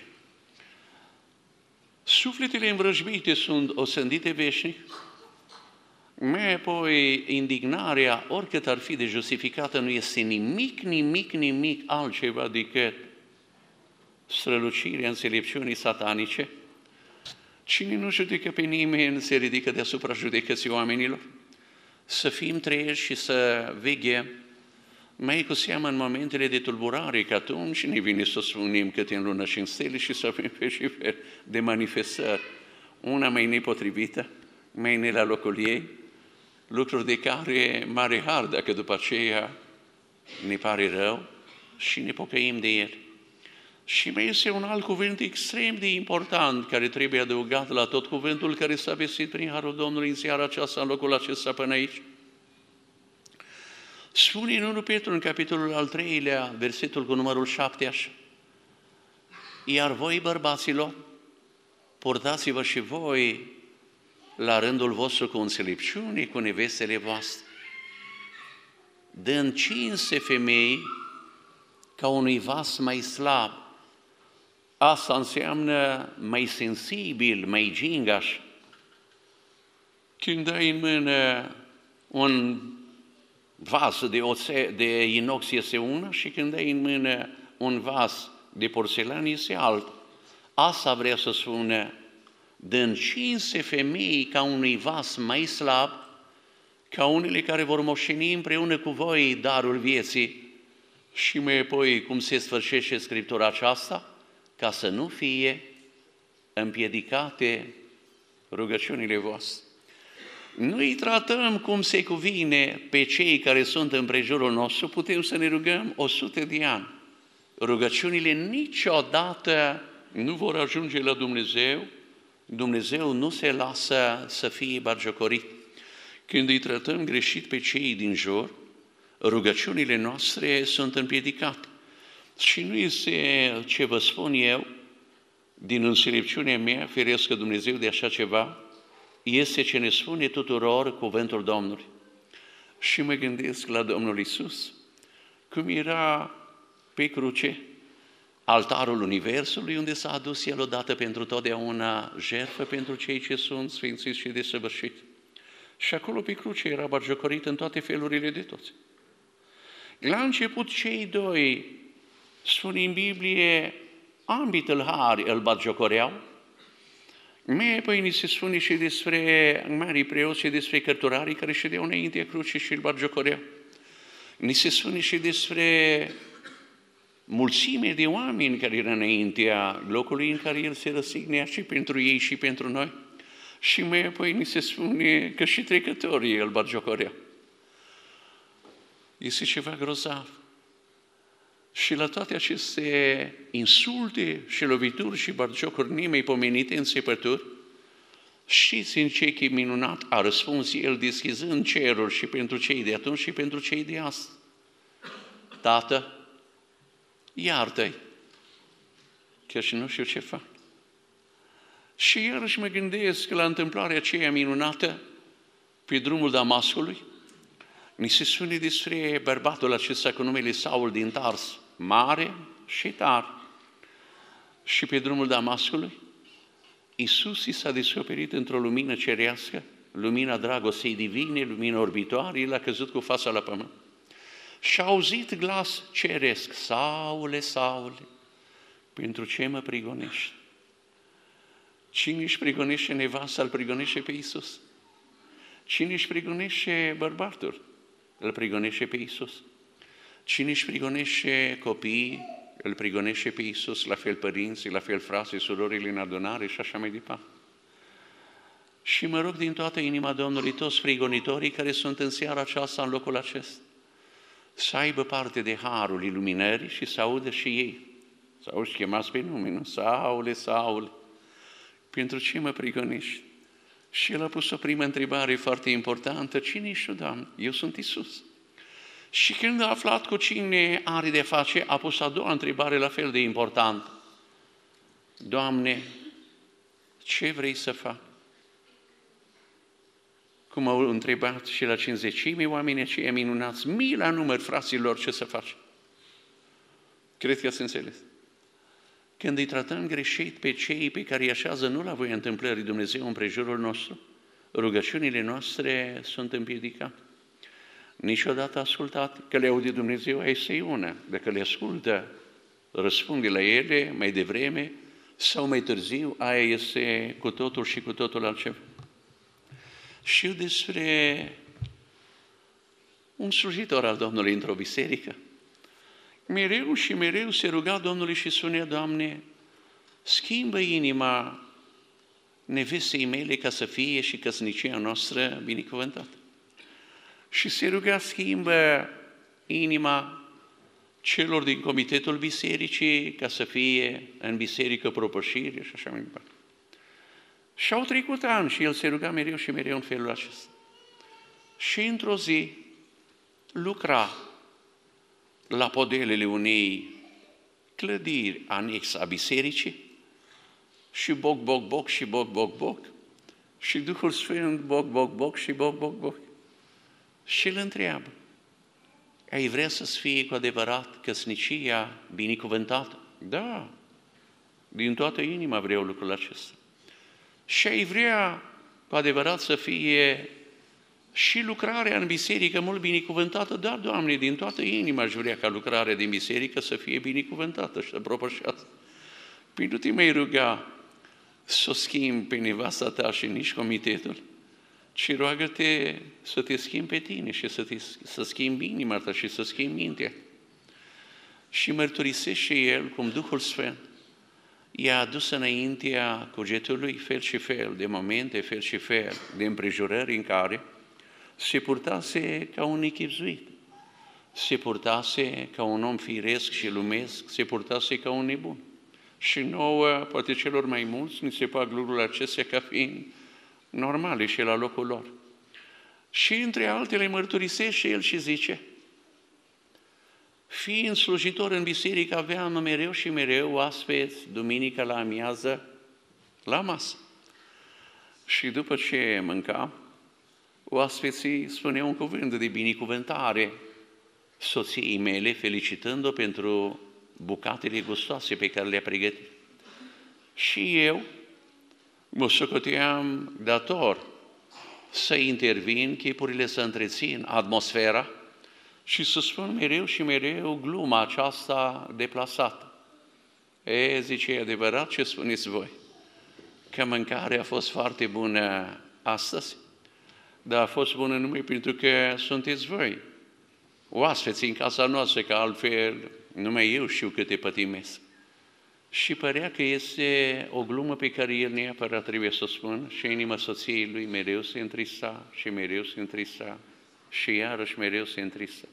A: Sufletele învrăjbite sunt osândite veșnic, mai apoi indignarea, oricât ar fi de justificată, nu este nimic, nimic, nimic altceva decât strălucirea înțelepciunii satanice. Cine nu judecă pe nimeni se ridică deasupra judecății oamenilor. Să fim treji și să veghem, mai cu seamă în momentele de tulburare, că atunci ne vine să spunem câte în lună și în stele și să avem pe și fel de manifestări. Una mai nepotrivită, mai ne la locul ei, lucruri de care mare har dacă după aceea ne pare rău și ne pocăim de el. Și mai este un alt cuvânt extrem de important care trebuie adăugat la tot cuvântul care s-a vestit prin harul Domnului în seara aceasta, în locul acesta până aici. Spune în unu Petru, în capitolul al treilea, versetul cu numărul șapte, așa. Iar voi, bărbaților, purtați-vă și voi la rândul vostru cu înțelepciune, cu nevestele voastre. dă încinse femei ca unui vas mai slab. Asta înseamnă mai sensibil, mai gingaș. Când ai în mână un vas de, oțe, de inox este una și când ai în mână un vas de porțelan este alt. Asta vrea să spună, dă încinse femei ca unui vas mai slab, ca unele care vor moșteni împreună cu voi darul vieții. Și mai apoi, cum se sfârșește Scriptura aceasta? Ca să nu fie împiedicate rugăciunile voastre. Nu îi tratăm cum se cuvine pe cei care sunt împrejurul nostru, putem să ne rugăm o sută de ani. Rugăciunile niciodată nu vor ajunge la Dumnezeu, Dumnezeu nu se lasă să fie batjocorit. Când îi tratăm greșit pe cei din jur, rugăciunile noastre sunt împiedicate. Și nu este ce vă spun eu, din înțelepciunea mea, ferească Dumnezeu de așa ceva, este ce ne spune tuturor cuvântul Domnului. Și mă gândesc la Domnul Iisus, cum era pe cruce, altarul Universului, unde s-a adus El odată pentru totdeauna jertfă pentru cei ce sunt sfințiți și desăvârșiți. Și acolo pe cruce era batjocorit în toate felurile de toți. La început cei doi, spune în Biblie, ambii tâlhari îl batjocoreau. Mai apoi ni se spune și despre marii preoți și despre cărturarii care ședeau înaintea crucii și îl batjocoreau. Ni se spune și despre mulțime de oameni care erau înaintea locului în care El se răsignea și pentru ei și pentru noi. Și mai apoi ni se spune că și trecătorii îl batjocoreau. Este ceva grozav. Și la toate aceste insulte și lovituri și batjocuri nemaipomenite în săpături, știți în ce chip minunat a răspuns El deschizând cerul și pentru cei de atunci și pentru cei de astăzi. Tată, iartă-i, chiar și nu știu ce fac. Și iarăși mă gândesc la întâmplarea aceea minunată pe drumul Damascului. Ni se spune despre bărbatul acesta cu numele Saul din Tars, mare și tare. Și pe drumul Damascului, Iisus i s-a descoperit într-o lumină cerească, lumina dragostei divine, lumina orbitoare, El a căzut cu fața la pământ. Și a auzit glas ceresc, Saule, Saule, pentru ce mă prigonești? Cine își prigonește nevasta, îl prigonește pe Iisus. Cine își prigonește bărbatul, îl prigonește pe Iisus. Cine își prigonește copiii, îl prigonește pe Iisus, la fel părinții, la fel frații, surorile în adunare și așa mai departe. Și mă rog din toată inima Domnului toți prigonitorii care sunt în seara aceasta în locul acesta, să aibă parte de harul iluminării și să audă și ei. Să auzi chemați pe nume, nu? Saule, Saule, pentru ce mă prigonești? Și El a pus o primă întrebare foarte importantă. Cine ești tu, Doamne? Eu sunt Iisus. Și când a aflat cu cine are de face, a pus a doua întrebare la fel de importantă. Doamne, ce vrei să fac? Cum au întrebat și la cincizecime oamenii aceia minunați, mii la număr, fraților, ce să faci? Cred că ați înțeles. Când îi tratăm greșit pe cei pe care îi așează nu la voia întâmplării Dumnezeu împrejurul nostru, rugăciunile noastre sunt împiedicate. Niciodată ascultat că le aude Dumnezeu, aia este una. Dacă le ascultă, răspunde la ele mai devreme sau mai târziu, aia este cu totul și cu totul altceva. Știu despre un slujitor al Domnului într-o biserică. Mereu și mereu se ruga Domnului și spunea, Doamne, schimbă inima nevestei mele ca să fie și căsnicia noastră binecuvântată. Și se ruga, schimbă inima celor din comitetul bisericii ca să fie în biserică propășire și așa mai departe. Și au trecut ani și el se ruga mereu și mereu în felul acesta. Și într-o zi lucra la podelele unei clădiri anex a bisericii și boc, boc, boc și boc, boc, boc și Duhul Sfânt boc, boc, boc și boc, boc, boc. Și îl întreabă, Ai vrea să-ți fie cu adevărat căsnicia binecuvântată? Da, din toată inima vreau lucrul acesta. Și ai vrea cu adevărat să fie și lucrarea în biserică mult binecuvântată? Da, Doamne, din toată inima aș vrea ca lucrarea din biserică să fie binecuvântată și să propășească. Păi nu te mai ruga să o schimbi pe nevasta ta și nici comitetul, ci roagă-te să te schimbi pe tine și să, te, să schimbi inima ta și să schimbi mintea. Și mărturisește El cum Duhul Sfânt i-a adus înaintea cugetului fel și fel de momente, fel și fel de împrejurări în care se purtase ca un echipzuit, se purtase ca un om firesc și lumesc, se purtase ca un nebun. Și nouă, poate celor mai mulți, ni se fac lucrurile acestea ca fiind normale și la locul lor. Și între altele mărturisește el și zice, fiind slujitor în biserică, aveam mereu și mereu oaspeți, duminică la amiază, la masă. Și după ce mâncam, oaspeții spuneau un cuvânt de binecuvântare soției mele, felicitând-o pentru bucatele gustoase pe care le-a pregătit. Și eu mă socoteam dator să intervin, chipurile să întrețin atmosfera și să spun mereu și mereu gluma aceasta deplasată. E, zice, e adevărat ce spuneți voi, că mâncarea a fost foarte bună astăzi, dar a fost bună numai pentru că sunteți voi oaspeți în casa noastră, că altfel numai eu știu câte pătimesc. Și părea că este o glumă pe care el neapărat trebuie să o spună și inima soției lui mereu se întrista și mereu se întrista și iarăși mereu se întrista.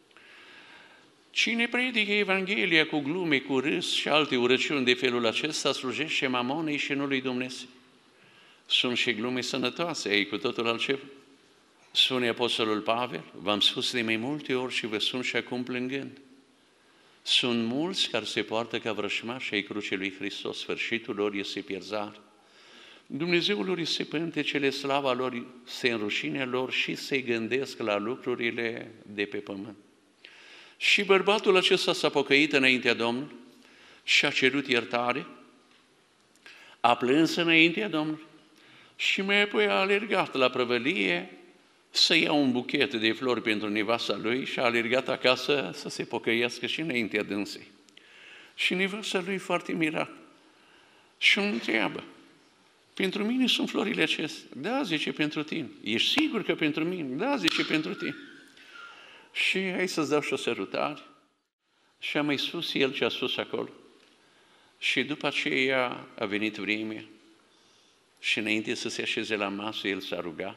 A: Cine predică Evanghelia cu glume, cu râs și alte urăciuni de felul acesta slujește mamonei și nu lui Dumnezeu. Sunt și glume sănătoase, ei cu totul altceva. Spune Apostolul Pavel, v-am spus de mai multe ori și vă spun și acum plângând. Sunt mulți care se poartă ca vrășmași ai crucii lui Hristos, sfârșitul lor este pierzare. Dumnezeul lor este pântecele, slava lor se înrușine lor și se gândesc la lucrurile de pe pământ. Și bărbatul acesta s-a pocăit înaintea Domnului și a cerut iertare, a plâns înaintea Domnului și mai apoi a alergat la prăvălie să ia un buchet de flori pentru nevasta lui și a alergat acasă să se pocăiască și înaintea dânsei. Și nevasta lui foarte mirat și îl întreabă, pentru mine sunt florile acestea? Da, zice, pentru tine. Ești sigur că pentru mine? Da, zice, pentru tine. Și hai să-ți dau și o sărutare. Și a mai spus el ce a spus acolo. Și după aceea a venit vremea și înainte să se așeze la masă, el s-a rugat.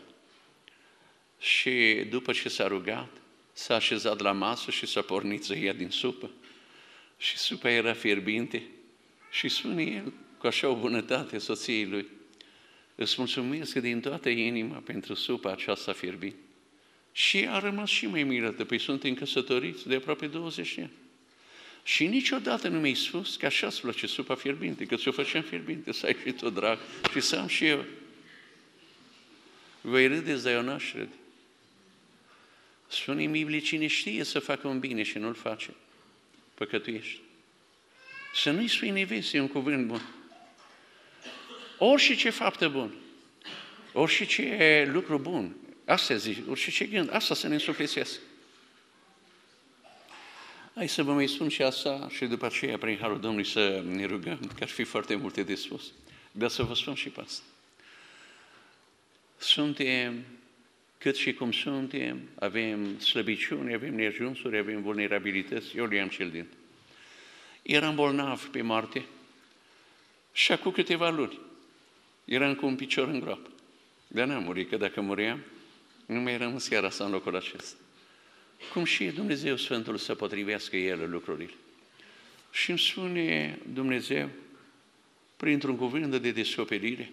A: Și după ce s-a rugat, s-a așezat la masă și s-a pornit să ia din supă. Și supa era fierbinte. Și spune el, cu așa o bunătate soției lui, îți mulțumesc din toată inima pentru supa aceasta fierbinte. Și a rămas și mai mirată, păi suntem căsătoriți de aproape douăzeci de ani. Și niciodată nu mi-ai spus că așa îți place supa fierbinte, că ți-o făceam fierbinte, să ai și tu drag și să am și eu. Voi râdeți, dar eu n-aș râde. Spune în Biblie, cine știe să facă un bine și nu-l face, păcătuiește. Să nu-i spui neveste un cuvânt bun. Orice ce faptă bun, orice ce lucru bun, asta zic, orice ce gând, asta să ne însuflețească. Hai să vă mai spun și asta și după aceea, prin harul Domnului, să ne rugăm, că ar fi foarte multe de spus. Dar să vă spun și pe asta. Suntem cât și cum suntem, avem slăbiciuni, avem neajunsuri, avem vulnerabilități, eu le am cel din. Eram bolnav pe moarte și acum câteva luni eram cu un picior în groapă. Dar n-am murit, că dacă muream, nu mai rămas chiar asta în locul acesta. Cum și Dumnezeu Sfântul să potrivească El lucrurile. Și îmi spune Dumnezeu, printr-un cuvânt de descoperire,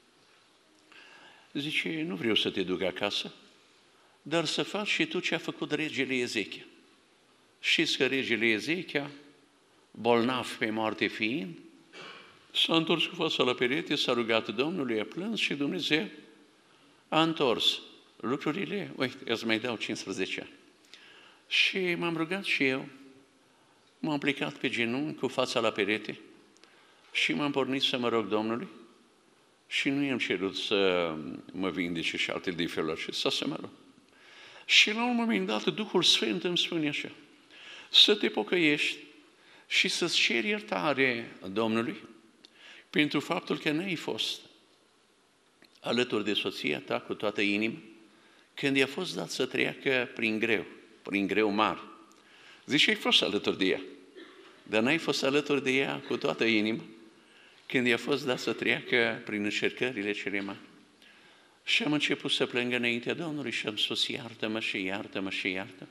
A: zice, nu vreau să te duc acasă, dar să faci și tu ce a făcut regele Ezechia. Știți că regele Ezechia, bolnav pe moarte fiind, s-a întors cu fața la perete, s-a rugat Domnului, a plâns și Dumnezeu a întors lucrurile. Uite, îți mai dau cincisprezece ani. Și m-am rugat și eu, m-am plecat pe genunchi cu fața la perete și m-am pornit să mă rog Domnului și nu i-am cerut să mă vindece și altele de felul acesta, să mă rog. Și la un moment dat Duhul Sfânt îmi spune așa, să te pocăiești și să-ți ceri iertare Domnului pentru faptul că n-ai fost alături de soția ta cu toată inima când i-a fost dat să treacă prin greu, prin greu mare. Zice, ai fost alături de ea, dar n-ai fost alături de ea cu toată inima când i-a fost dat să treacă prin încercările cele mari. Și am început să plâng înaintea Domnului și am spus, iartă-mă și iartă-mă și iartă.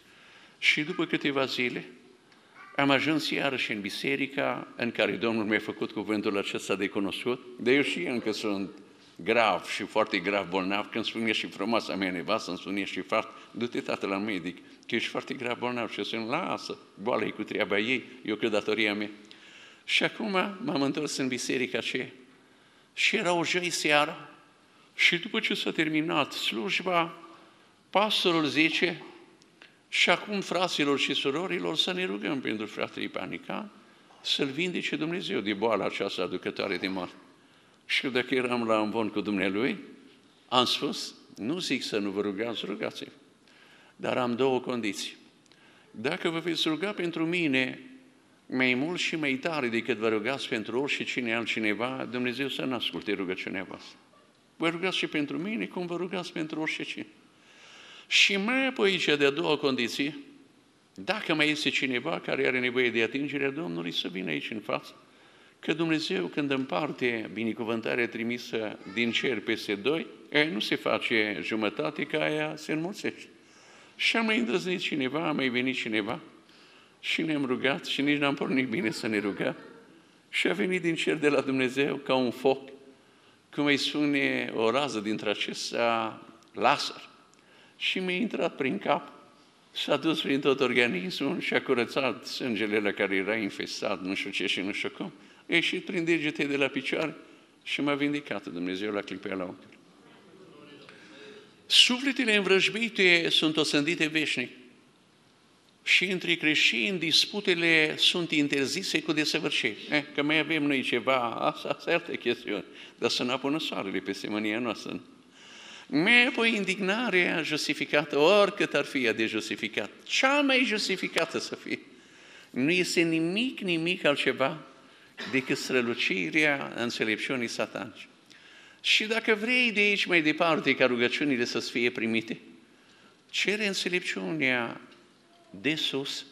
A: Și după câteva zile am ajuns iarăși în biserica în care Domnul mi-a făcut cuvântul acesta de cunoscut, de eu și încă sunt grav și foarte grav bolnav, când spune și frumoasa mea nevastă, îmi spune și frate, du-te tată la medic, că ești foarte grav bolnav și spune, lasă, boala e cu treaba ei, eu cu datoria mea. Și acum m-am întors în biserica aceea și era o joi seara și după ce s-a terminat slujba, pastorul zice, și acum fraților și surorilor să ne rugăm pentru fratele Panican să-l vindece Dumnezeu de boala aceasta aducătoare de moarte. Și dacă eram la învon cu Dumnealui, am spus, nu zic să nu vă rugați, rugați-vă, dar am două condiții. Dacă vă veți ruga pentru mine mai mult și mai tare decât vă rugați pentru orice cine altcineva, Dumnezeu să nu asculte rugăciunea voastră. Vă rugați și pentru mine cum vă rugați pentru orice cine. Și mai apoi cea de-a doua condiție, dacă mai este cineva care are nevoie de atingerea Domnului, să vină aici în față, că Dumnezeu când împarte binecuvântarea trimisă din cer peste doi, aia nu se face jumătate, că aia se înmulțește. Și a mai îndrăznit cineva, a mai venit cineva și ne-am rugat și nici n-am pornit bine să ne rugăm. Și a venit din cer de la Dumnezeu ca un foc, cum îi spune o rază dintre acestea laser. Și mi-a intrat prin cap, s-a dus prin tot organismul și a curățat sângele la care era infestat, nu știu ce și nu știu cum. A ieșit prin degete de la picioare și m-a vindecat Dumnezeu la clipea la ochi. Sufletele învrăjbite sunt osândite veșnic și între creștini disputele sunt interzise cu desăvârșire. Eh, că mai avem noi ceva, asta, asta e altă chestiune, dar să nu pună soarele peste mânia noastră. Mai apoi indignarea justificată, oricât ar fi ea de justificat, cea mai justificată să fie. Nu este nimic, nimic altceva decât strălucirea înțelepciunii satanice. Și dacă vrei de aici mai departe ca rugăciunile să fie primite, cere înțelepciunea de sus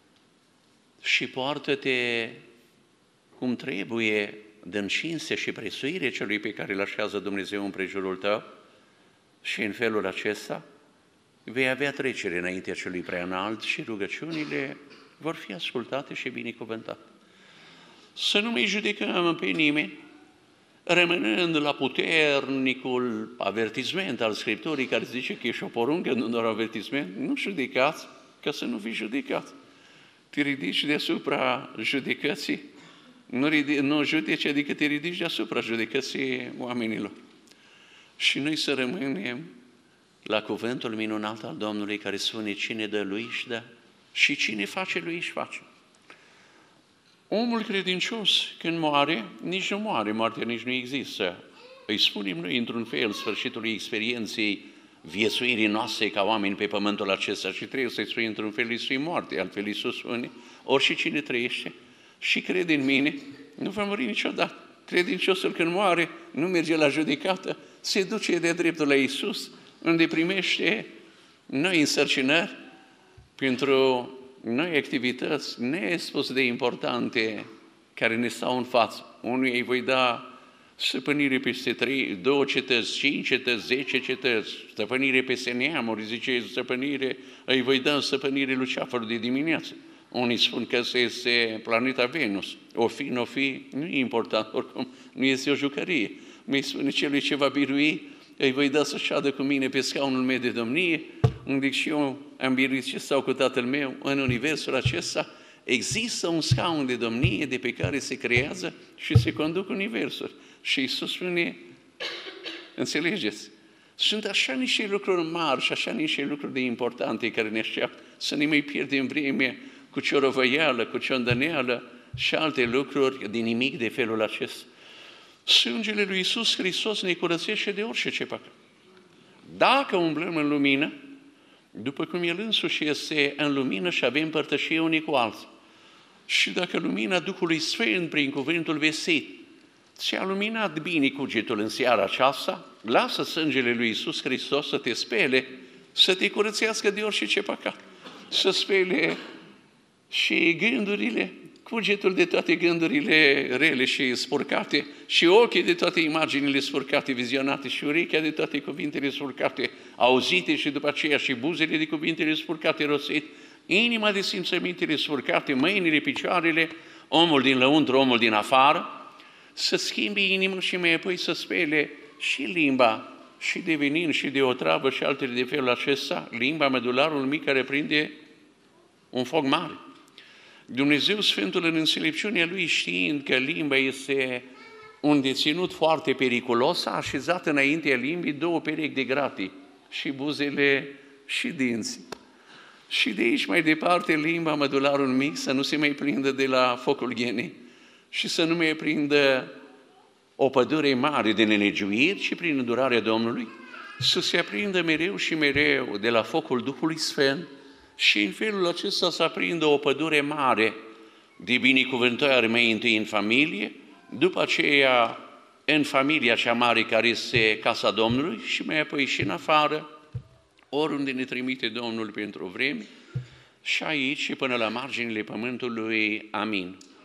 A: și poartă-te cum trebuie de cinste și prețuire celui pe care îl așează Dumnezeu în prejurul tău și în felul acesta vei avea trecere înaintea celui prea înalt și rugăciunile vor fi ascultate și binecuvântate. Să nu mai judecăm pe nimeni, rămânând la puternicul avertisment al Scripturii care zice că e și o poruncă, nu doar avertisment, nu judecați ca să nu fii judecat. Te ridici deasupra judecății, nu, ridici, nu judeci, adică te ridici deasupra judecății oamenilor. Și noi să rămânem la cuvântul minunat al Domnului care spune cine dă lui își dă și cine face lui își face. Omul credincios când moare, nici nu moare, moartea nici nu există. Îi spunem noi într-un fel sfârșitul experienței viețuirii noastre ca oameni pe pământul acesta și trebuie să-i spui într-un fel, îi spui moarte, altfel Iisus spune, orice cine trăiește și crede în mine, nu va muri niciodată. Credinciosul când moare, nu merge la judecată, se duce de dreptul la Iisus, unde primește noi însărcinări pentru noi activități nespus de importante care ne stau în față. Unul îi voi da stăpânire peste trei, două cetăți, cinci cetăți, zece cetăți, stăpânire peste neamuri, zice stăpânire, îi voi da stăpânire lui ceafărul de dimineață. Unii spun că este planeta Venus. O fi, nu o fi, nu e important, oricum nu este o jucărie. Mi spune celui ce va birui, îi voi da să șadă cu mine pe scaunul meu de domnie, unde și eu am biruit și stau cu Tatăl meu în universul acesta. Există un scaun de domnie de pe care se creează și se conduc universul. Și Iisus spune, înțelegeți, Sunt așa niște lucruri mari și așa niște lucruri de importante care ne așteaptă să ne mai pierdem vreme cu ciorovăială, cu ciondăneală și alte lucruri de nimic de felul acesta. Sângele lui Iisus Hristos ne curățește de orice ce păcat. Dacă umblăm în lumină, după cum El însuși este în lumină și avem părtășie unii cu alții, și dacă lumina Duhului Sfânt prin cuvântul vestit ți-a luminat bine cugetul în seara aceasta, lasă sângele lui Iisus Hristos să te spele, să te curățească de orice ce păcat, să spele și gândurile, cugetul de toate gândurile rele și spurcate, și ochii de toate imaginile spurcate, vizionate, și urechea de toate cuvintele spurcate, auzite, și după aceea și buzele de cuvintele spurcate rostit, inima de simțămintele spurcate, mâinile, picioarele, omul din lăuntru, omul din afară, să schimbi inima și mai apoi să spele și limba, și de venin, și de otravă, și altele de felul acesta, limba, medularul mic care prinde un foc mare. Dumnezeu Sfântul în înțelepciunea Lui, știind că limba este un deținut foarte periculos, a așezat înaintea limbii două perechi de gratii, și buzele și dinții. Și de aici mai departe limba, mădularul mic, să nu se mai prindă de la focul ghenei și să nu mai prindă o pădure mare de nelegiuiri, și prin îndurarea Domnului să se aprindă mereu și mereu de la focul Duhului Sfânt, și în felul acesta să aprindă o pădure mare de binecuvântare mai întâi în familie, după aceea în familia cea mare care este casa Domnului, și mai apoi și în afară, oriunde ne trimite Domnul pentru vreme, și aici și până la marginile pământului. Amin.